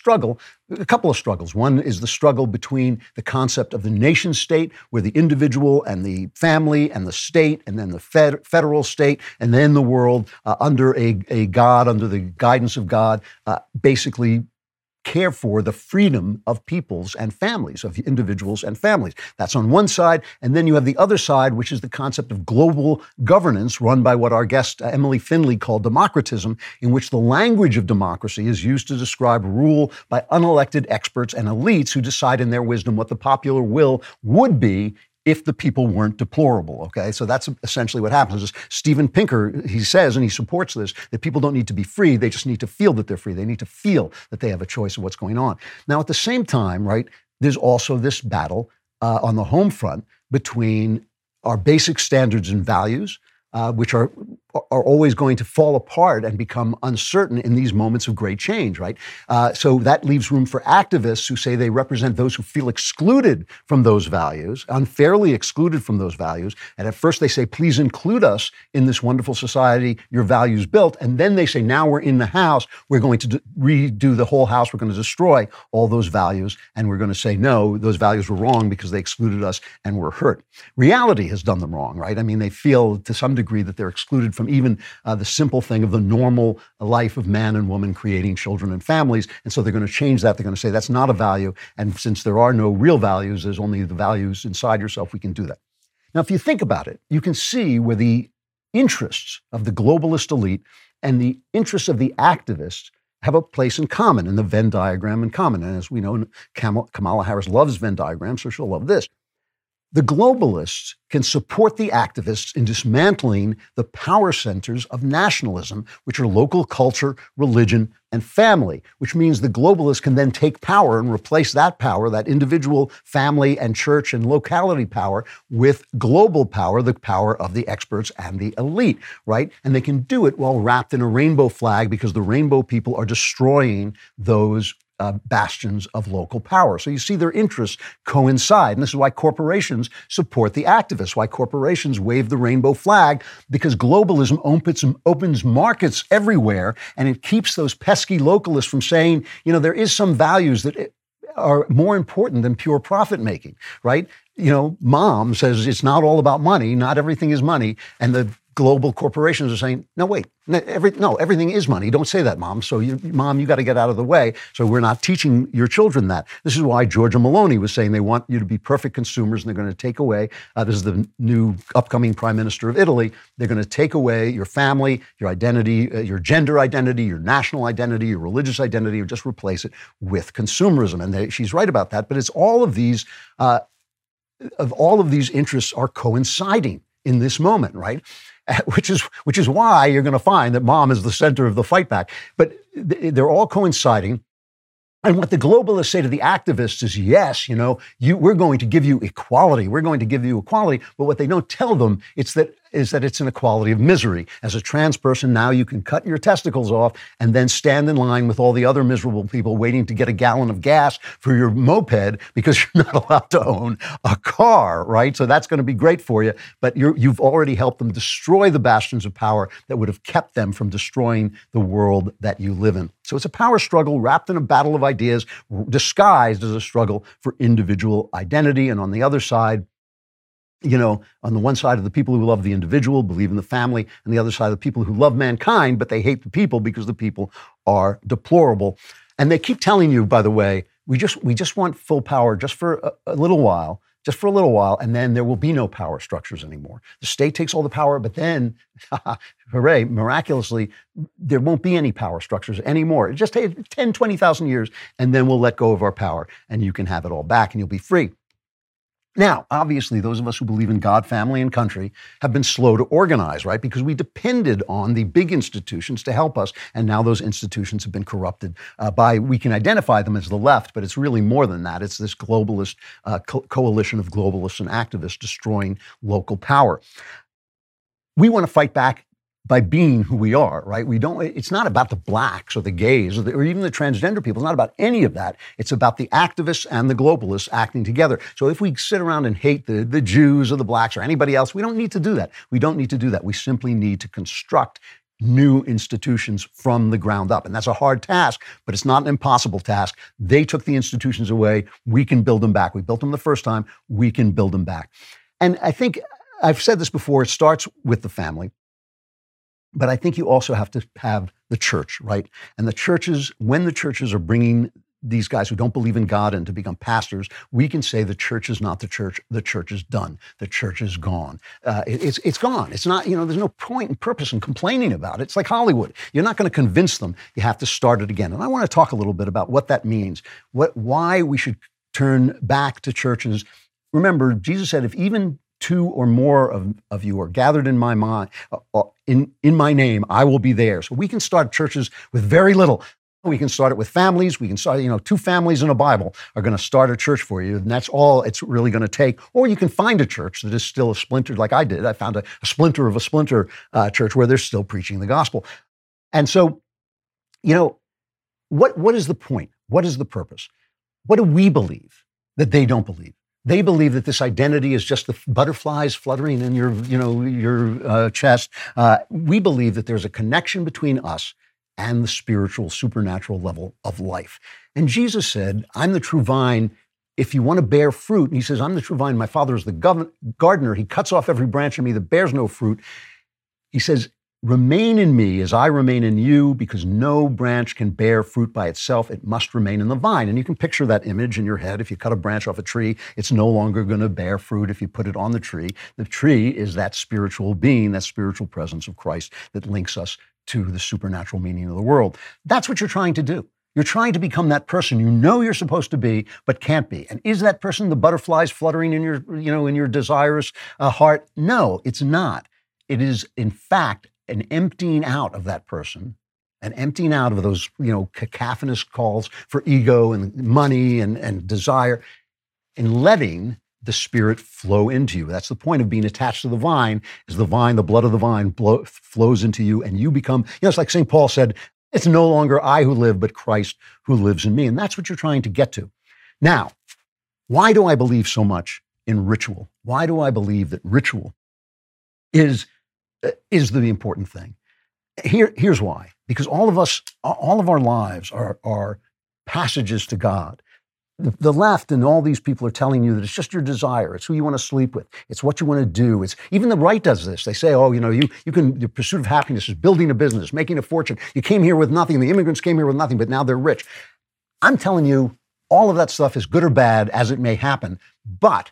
a couple of struggles. One is the struggle between the concept of the nation state, where the individual and the family and the state and then the federal state and then the world under a God, under the guidance of God, basically care for the freedom of peoples and families, of individuals and families. That's on one side. And then you have the other side, which is the concept of global governance run by what our guest Emily Finley called democratism, in which the language of democracy is used to describe rule by unelected experts and elites who decide in their wisdom what the popular will would be if the people weren't deplorable, okay? So that's essentially what happens. Steven Pinker, he says, and he supports this, that people don't need to be free, they just need to feel that they're free. They need to feel that they have a choice of what's going on. Now, at the same time, right, there's also this battle on the home front between our basic standards and values, which are always going to fall apart and become uncertain in these moments of great change, right? So that leaves room for activists who say they represent those who feel excluded from those values, unfairly excluded from those values. And at first they say, please include us in this wonderful society your values built. And then they say, now we're in the house, we're going to redo the whole house, we're going to destroy all those values, and we're going to say, no, those values were wrong because they excluded us and we're hurt. Reality has done them wrong, right? I mean, they feel to some degree that they're excluded from even the simple thing of the normal life of man and woman creating children and families. And so they're going to change that. They're going to say that's not a value. And since there are no real values, there's only the values inside yourself, we can do that. Now, if you think about it, you can see where the interests of the globalist elite and the interests of the activists have a place in common, in the Venn diagram in common. And as we know, Kamala Harris loves Venn diagrams, so she'll love this. The globalists can support the activists in dismantling the power centers of nationalism, which are local culture, religion, and family, which means the globalists can then take power and replace that power, that individual family and church and locality power, with global power, the power of the experts and the elite, right? And they can do it while wrapped in a rainbow flag because the rainbow people are destroying those bastions of local power. So you see their interests coincide. And this is why corporations support the activists, why corporations wave the rainbow flag, because globalism opens markets everywhere, and it keeps those pesky localists from saying, there is some values that are more important than pure profit making, right? Mom says it's not all about money, not everything is money, and the global corporations are saying, no, wait, everything is money. Don't say that, Mom. So, Mom, you got to get out of the way. So we're not teaching your children that. This is why Giorgia Meloni was saying they want you to be perfect consumers, and they're going to take away, this is the new upcoming prime minister of Italy, they're going to take away your family, your identity, your gender identity, your national identity, your religious identity, or just replace it with consumerism. And she's right about that. But it's all of these interests are coinciding in this moment, right? Which is why you're going to find that Mom is the center of the fight back. But they're all coinciding. And what the globalists say to the activists is, yes, we're going to give you equality. We're going to give you equality. But what they don't tell them, it's that is that it's an equality of misery. As a trans person, now you can cut your testicles off and then stand in line with all the other miserable people waiting to get a gallon of gas for your moped because you're not allowed to own a car, right? So that's going to be great for you, but you've already helped them destroy the bastions of power that would have kept them from destroying the world that you live in. So it's a power struggle wrapped in a battle of ideas, disguised as a struggle for individual identity. And on the other side, on the one side of the people who love the individual, believe in the family, and the other side of the people who love mankind, but they hate the people because the people are deplorable. And they keep telling you, by the way, we just want full power just for a little while, and then there will be no power structures anymore. The state takes all the power, but then, hooray, miraculously, there won't be any power structures anymore. It just takes 10, 20,000 years, and then we'll let go of our power, and you can have it all back, and you'll be free. Now, obviously, those of us who believe in God, family, and country have been slow to organize, right? Because we depended on the big institutions to help us, and now those institutions have been corrupted we can identify them as the left, but it's really more than that. It's this globalist coalition of globalists and activists destroying local power. We want to fight back by being who we are, right? It's not about the blacks or the gays or even the transgender people. It's not about any of that. It's about the activists and the globalists acting together. So if we sit around and hate the Jews or the blacks or anybody else, we don't need to do that. We simply need to construct new institutions from the ground up. And that's a hard task, but it's not an impossible task. They took the institutions away. We can build them back. We built them the first time. We can build them back. And I think I've said this before, it starts with the family. But I think you also have to have the church, right? And the churches, when the churches are bringing these guys who don't believe in God in to become pastors, we can say the church is not the church is done. The church is gone. It's gone. It's not, there's no point and purpose in complaining about it. It's like Hollywood. You're not going to convince them. You have to start it again. And I want to talk a little bit about what that means, why we should turn back to churches. Remember, Jesus said, if even 2 or more of you are gathered in my mind, in my name, I will be there. So we can start churches with very little. We can start it with families. We can start, 2 families in a Bible are going to start a church for you, and that's all it's really going to take. Or you can find a church that is still a splinter, like I did. I found a splinter of a splinter church where they're still preaching the gospel. And so, what is the point? What is the purpose? What do we believe that they don't believe? They believe that this identity is just the butterflies fluttering in your chest. We believe that there's a connection between us and the spiritual, supernatural level of life. And Jesus said, I'm the true vine. If you want to bear fruit, and he says, I'm the true vine. My Father is the gardener. He cuts off every branch in me that bears no fruit. He says, remain in me as I remain in you, because no branch can bear fruit by itself. It must remain in the vine. And you can picture that image in your head. If you cut a branch off a tree, it's no longer going to bear fruit if you put it on the tree. The tree is that spiritual being, that spiritual presence of Christ that links us to the supernatural meaning of the world. That's what you're trying to do. You're trying to become that person you're supposed to be, but can't be. And is that person the butterflies fluttering in your desirous heart? No, it's not. It is, in fact, an emptying out of that person, an emptying out of those, cacophonous calls for ego and money and desire, and letting the Spirit flow into you. That's the point of being attached to the vine, is the vine, the blood of the vine flows into you, and you become, it's like St. Paul said, it's no longer I who live, but Christ who lives in me. And that's what you're trying to get to. Now, why do I believe so much in ritual? Why do I believe that ritual is the important thing? Here's why. Because all of our lives are passages to God. The left and all these people are telling you that it's just your desire. It's who you want to sleep with. It's what you want to do. It's even the right does this. They say, the pursuit of happiness is building a business, making a fortune. You came here with nothing. The immigrants came here with nothing, but now they're rich. I'm telling you, all of that stuff is good or bad as it may happen. But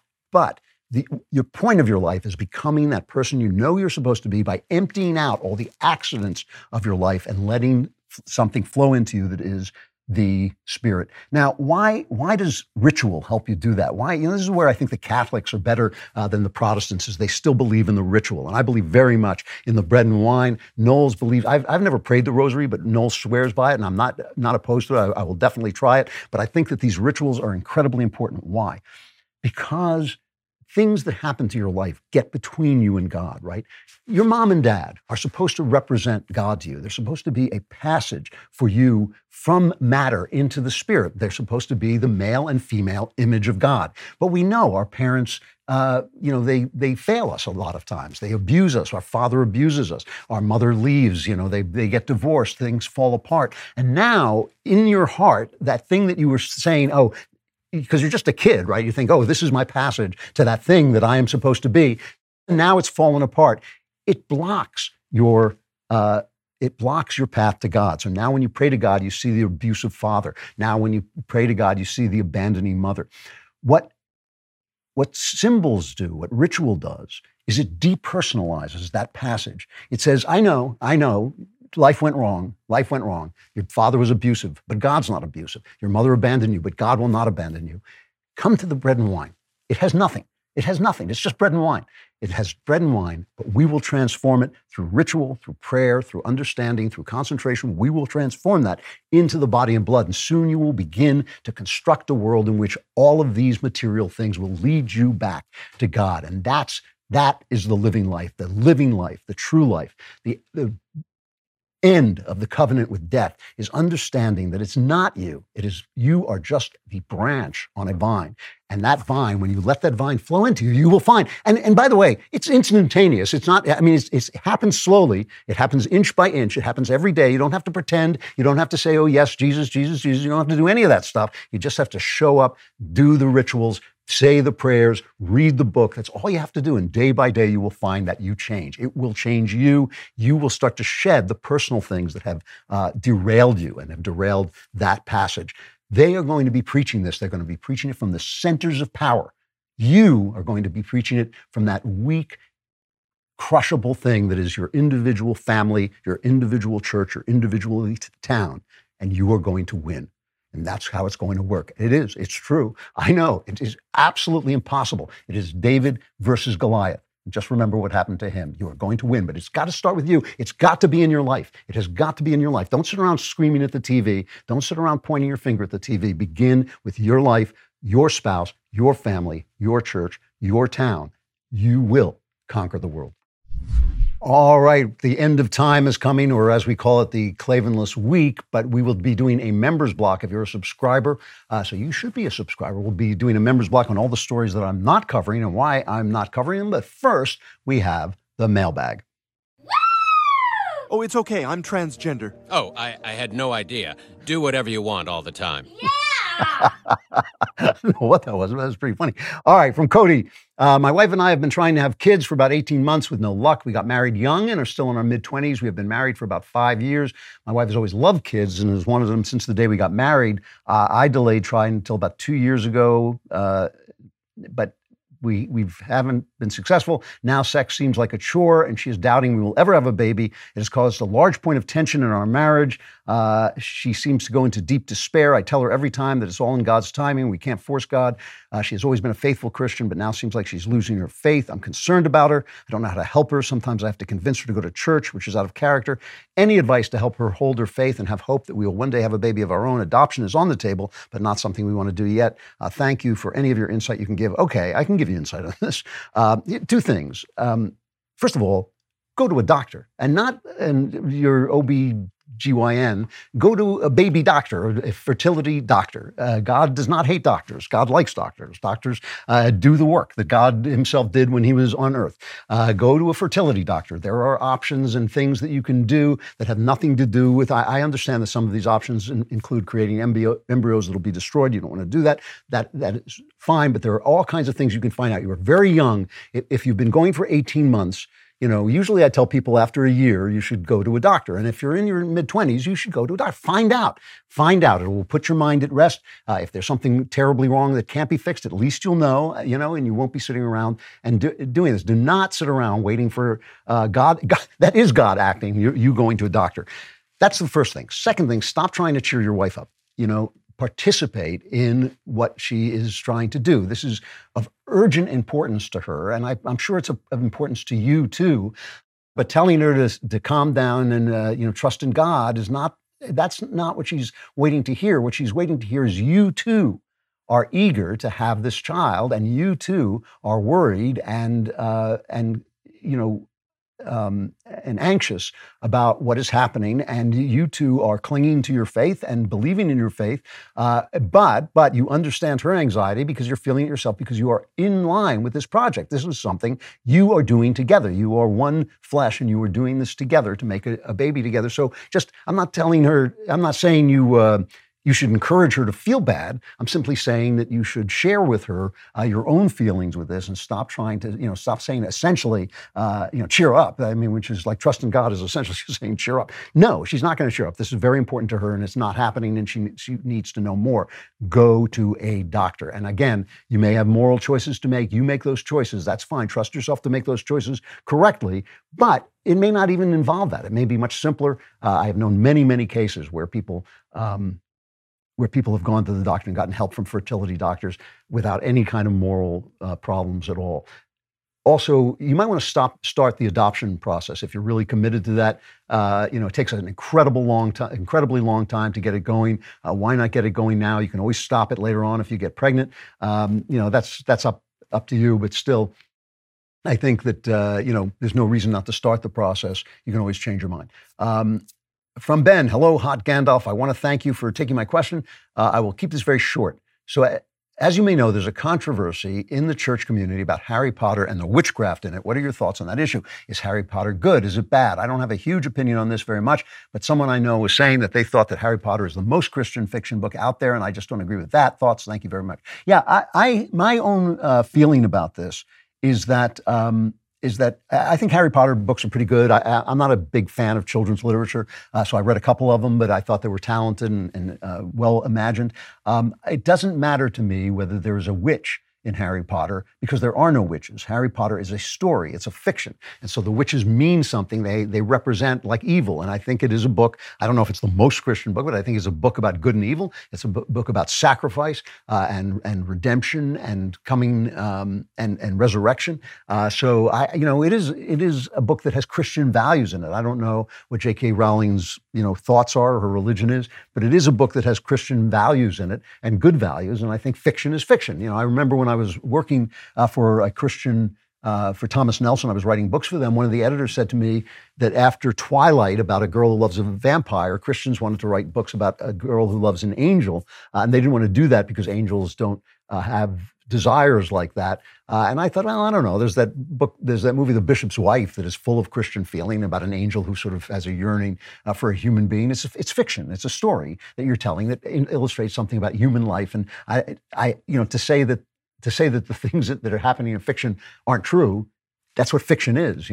your point of your life is becoming that person you're supposed to be by emptying out all the accidents of your life and letting something flow into you that is the Spirit. Now, why does ritual help you do that? Why? This is where I think the Catholics are better than the Protestants, is they still believe in the ritual. And I believe very much in the bread and wine. Knowles believes, I've never prayed the rosary, but Knowles swears by it, and I'm not opposed to it. I will definitely try it. But I think that these rituals are incredibly important. Why? Because things that happen to your life get between you and God, right? Your mom and dad are supposed to represent God to you. They're supposed to be a passage for you from matter into the spirit. They're supposed to be the male and female image of God. But we know our parents, they fail us a lot of times. They abuse us. Our father abuses us. Our mother leaves. They get divorced. Things fall apart. And now, in your heart, that thing that you were saying, because you're just a kid, right? You think, this is my passage to that thing that I am supposed to be. And now it's fallen apart. It blocks your path to God. So now when you pray to God, you see the abusive father. Now when you pray to God, you see the abandoning mother. What symbols do, what ritual does, is it depersonalizes that passage. It says, I know, life went wrong. Your father was abusive, but God's not abusive. Your mother abandoned you, but God will not abandon you. Come to the bread and wine. It has nothing. It's just bread and wine. It has bread and wine, but we will transform it through ritual, through prayer, through understanding, through concentration. We will transform that into the body and blood. And soon you will begin to construct a world in which all of these material things will lead you back to God. And that is the living life, the true life. The end of the covenant with death is understanding that it's not you. You are just the branch on a vine. And that vine, when you let that vine flow into you, you will find. And by the way, it's instantaneous. It's not, it happens slowly. It happens inch by inch. It happens every day. You don't have to pretend. You don't have to say, oh yes, Jesus, Jesus, Jesus. You don't have to do any of that stuff. You just have to show up, do the rituals, say the prayers, read the book. That's all you have to do. And day by day, you will find that you change. It will change you. You will start to shed the personal things that have derailed you and have derailed that passage. They are going to be preaching this. They're going to be preaching it from the centers of power. You are going to be preaching it from that weak, crushable thing that is your individual family, your individual church, your individual town, and you are going to win. And that's how it's going to work. It is. It's true. I know. It is absolutely impossible. It is David versus Goliath. Just remember what happened to him. You are going to win, but it's got to start with you. It's got to be in your life. It has got to be in your life. Don't sit around screaming at the TV. Don't sit around pointing your finger at the TV. Begin with your life, your spouse, your family, your church, your town. You will conquer the world. All right, the end of time is coming, or as we call it, the Klavanless Week, but we will be doing a members block if you're a subscriber. So you should be a subscriber. We'll be doing a members block on all the stories that I'm not covering and why I'm not covering them. But first, we have the mailbag. Oh, it's okay. I'm transgender. Oh, I had no idea. Do whatever you want all the time. I don't know what that was, but that was pretty funny. All right, from Cody. My wife and I have been trying to have kids for about 18 months with no luck. We got married young and are still in our mid-20s. We have been married for about 5 years. My wife has always loved kids and has wanted them since the day we got married. I delayed trying until about 2 years ago, but we haven't been successful. Now sex seems like a chore, and she is doubting we will ever have a baby. It has caused a large point of tension in our marriage. She seems to go into deep despair. I tell her every time that it's all in God's timing. We can't force God. She has always been a faithful Christian, but now seems like she's losing her faith. I'm concerned about her. I don't know how to help her. Sometimes I have to convince her to go to church, which is out of character. Any advice to help her hold her faith and have hope that we will one day have a baby of our own? Adoption is on the table, but not something we want to do yet. Thank you for any of your insight you can give. Okay, I can give you insight on this. Two things. First of all, go to a doctor and your OB-GYN. Go to a baby doctor, a fertility doctor. God does not hate doctors. God likes doctors. Doctors do the work that God himself did when he was on earth. Go to a fertility doctor. There are options and things that you can do that have nothing to do with, I understand that some of these options include creating embryos that will be destroyed. You don't want to do that. That is fine, but there are all kinds of things you can find out. You are very young. If you've been going for 18 months, usually I tell people after a year, you should go to a doctor. And if you're in your mid-20s, you should go to a doctor. Find out. It will put your mind at rest. If there's something terribly wrong that can't be fixed, at least you'll know, and you won't be sitting around and doing this. Do not sit around waiting for God. That is God acting, you going to a doctor. That's the first thing. Second thing, stop trying to cheer your wife up. Participate in what she is trying to do. This is of urgent importance to her, and I'm sure it's of importance to you too. But telling her to calm down and trust in God that's not what she's waiting to hear. What she's waiting to hear is you too are eager to have this child, and you too are worried and anxious about what is happening, and you two are clinging to your faith and believing in your faith, but you understand her anxiety because you're feeling it yourself, because you are in line with this project. This is something you are doing together. You are one flesh, and you are doing this together to make a baby together. So I'm not saying you should encourage her to feel bad. I'm simply saying that you should share with her your own feelings with this, and stop trying to, stop saying essentially, cheer up. I mean, which is like trust in God is essentially saying cheer up. No, she's not going to cheer up. This is very important to her, and it's not happening, and she needs to know more. Go to a doctor. And again, you may have moral choices to make. You make those choices. That's fine. Trust yourself to make those choices correctly. But it may not even involve that. It may be much simpler. I have known many, many cases where people have gone to the doctor and gotten help from fertility doctors without any kind of moral problems at all. Also, you might want to start the adoption process if you're really committed to that. It takes an incredibly long time to get it going. Why not get it going now? You can always stop it later on if you get pregnant. That's up to you, but still, I think that there's no reason not to start the process. You can always change your mind. From Ben, hello, Hot Gandalf. I want to thank you for taking my question. I will keep this very short. So, as you may know, there's a controversy in the church community about Harry Potter and the witchcraft in it. What are your thoughts on that issue? Is Harry Potter good? Is it bad? I don't have a huge opinion on this very much, but someone I know was saying that they thought that Harry Potter is the most Christian fiction book out there, and I just don't agree with that. Thoughts? Thank you very much. Yeah, my own feeling about this is that I think Harry Potter books are pretty good. I'm not a big fan of children's literature, so I read a couple of them, but I thought they were talented and well imagined. It doesn't matter to me whether there is a witch in Harry Potter, because there are no witches. Harry Potter is a story. It's a fiction. And so the witches mean something. They represent like evil. And I think it is a book. I don't know if it's the most Christian book, but I think it's a book about good and evil. It's a book about sacrifice and redemption and coming and resurrection. So it is a book that has Christian values in it. I don't know what J.K. Rowling's thoughts are, or her religion is, but it is a book that has Christian values in it and good values. And I think fiction is fiction. I remember when I was working for a Christian, for Thomas Nelson, I was writing books for them. One of the editors said to me that after Twilight, about a girl who loves a vampire, Christians wanted to write books about a girl who loves an angel. And they didn't want to do that because angels don't have desires like that. And I thought, well, I don't know. There's that movie, The Bishop's Wife, that is full of Christian feeling about an angel who sort of has a yearning for a human being. It's fiction. It's a story that you're telling that illustrates something about human life. And to say that the things that are happening in fiction aren't true, that's what fiction is,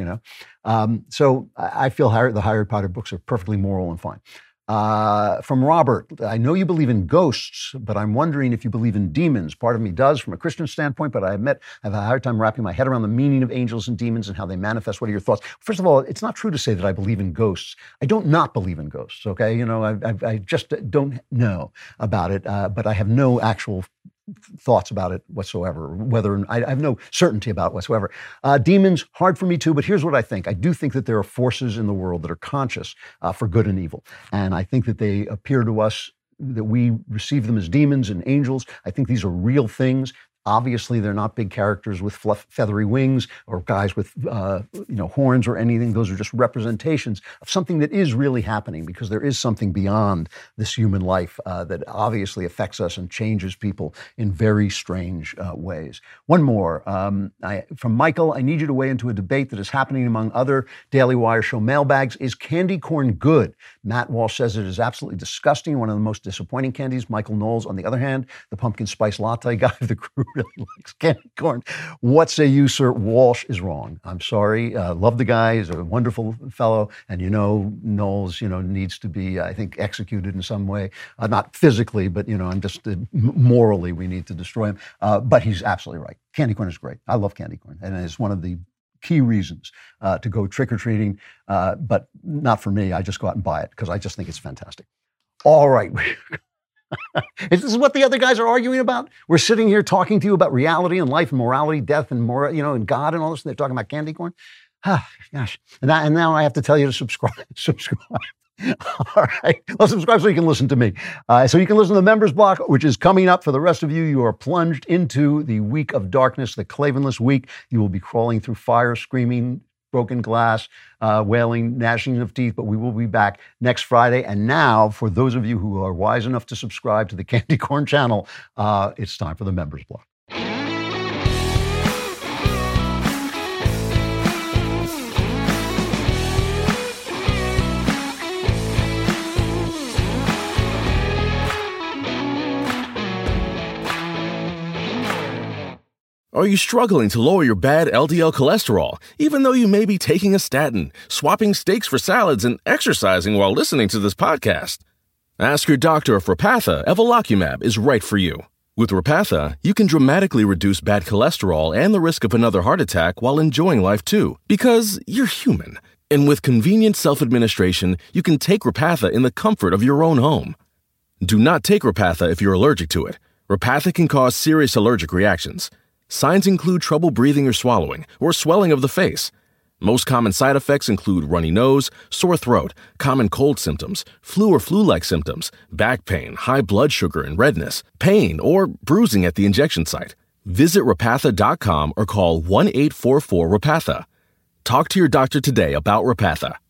So I feel the Harry Potter books are perfectly moral and fine. From Robert, I know you believe in ghosts, but I'm wondering if you believe in demons. Part of me does from a Christian standpoint, but I admit I have a hard time wrapping my head around the meaning of angels and demons and how they manifest. What are your thoughts? First of all, it's not true to say that I believe in ghosts. I don't not believe in ghosts, okay? I just don't know about it, but I have no actual thoughts about it whatsoever, I have no certainty about it whatsoever. Demons, hard for me too, but here's what I think. I do think that there are forces in the world that are conscious for good and evil. And I think that they appear to us, that we receive them as demons and angels. I think these are real things. Obviously, they're not big characters with feathery wings or guys with horns or anything. Those are just representations of something that is really happening, because there is something beyond this human life that obviously affects us and changes people in very strange ways. One more from Michael. I need you to weigh into a debate that is happening among other Daily Wire show mailbags. Is candy corn good? Matt Walsh says it is absolutely disgusting, one of the most disappointing candies. Michael Knowles, on the other hand, the pumpkin spice latte guy of the crew, really likes candy corn. What say you, sir? Walsh is wrong. I'm sorry. Love the guy. He's a wonderful fellow. And Knowles, needs to be, I think, executed in some way. Not physically, but, I'm just morally, we need to destroy him. But he's absolutely right. Candy corn is great. I love candy corn. And it's one of the key reasons to go trick-or-treating. But not for me. I just go out and buy it because I just think it's fantastic. All right. This is what the other guys are arguing about. We're sitting here talking to you about reality and life and morality, death and and God and all this. And they're talking about candy corn. Gosh. And now I have to tell you to subscribe. All right. Well, subscribe so you can listen to me. So you can listen to the Members Block, which is coming up. For the rest of you, you are plunged into the week of darkness, the Klavanless week. You will be crawling through fire, screaming, broken glass, wailing, gnashing of teeth, but we will be back next Friday. And now, for those of you who are wise enough to subscribe to the Candy Corn channel, it's time for the Members Block. Are you struggling to lower your bad LDL cholesterol, even though you may be taking a statin, swapping steaks for salads, and exercising while listening to this podcast? Ask your doctor if Repatha Evolocumab is right for you. With Repatha, you can dramatically reduce bad cholesterol and the risk of another heart attack while enjoying life too, because you're human. And with convenient self-administration, you can take Repatha in the comfort of your own home. Do not take Repatha if you're allergic to it. Repatha can cause serious allergic reactions. Signs include trouble breathing or swallowing, or swelling of the face. Most common side effects include runny nose, sore throat, common cold symptoms, flu or flu-like symptoms, back pain, high blood sugar and redness, pain, or bruising at the injection site. Visit Repatha.com or call 1-844-REPATHA. Talk to your doctor today about Repatha.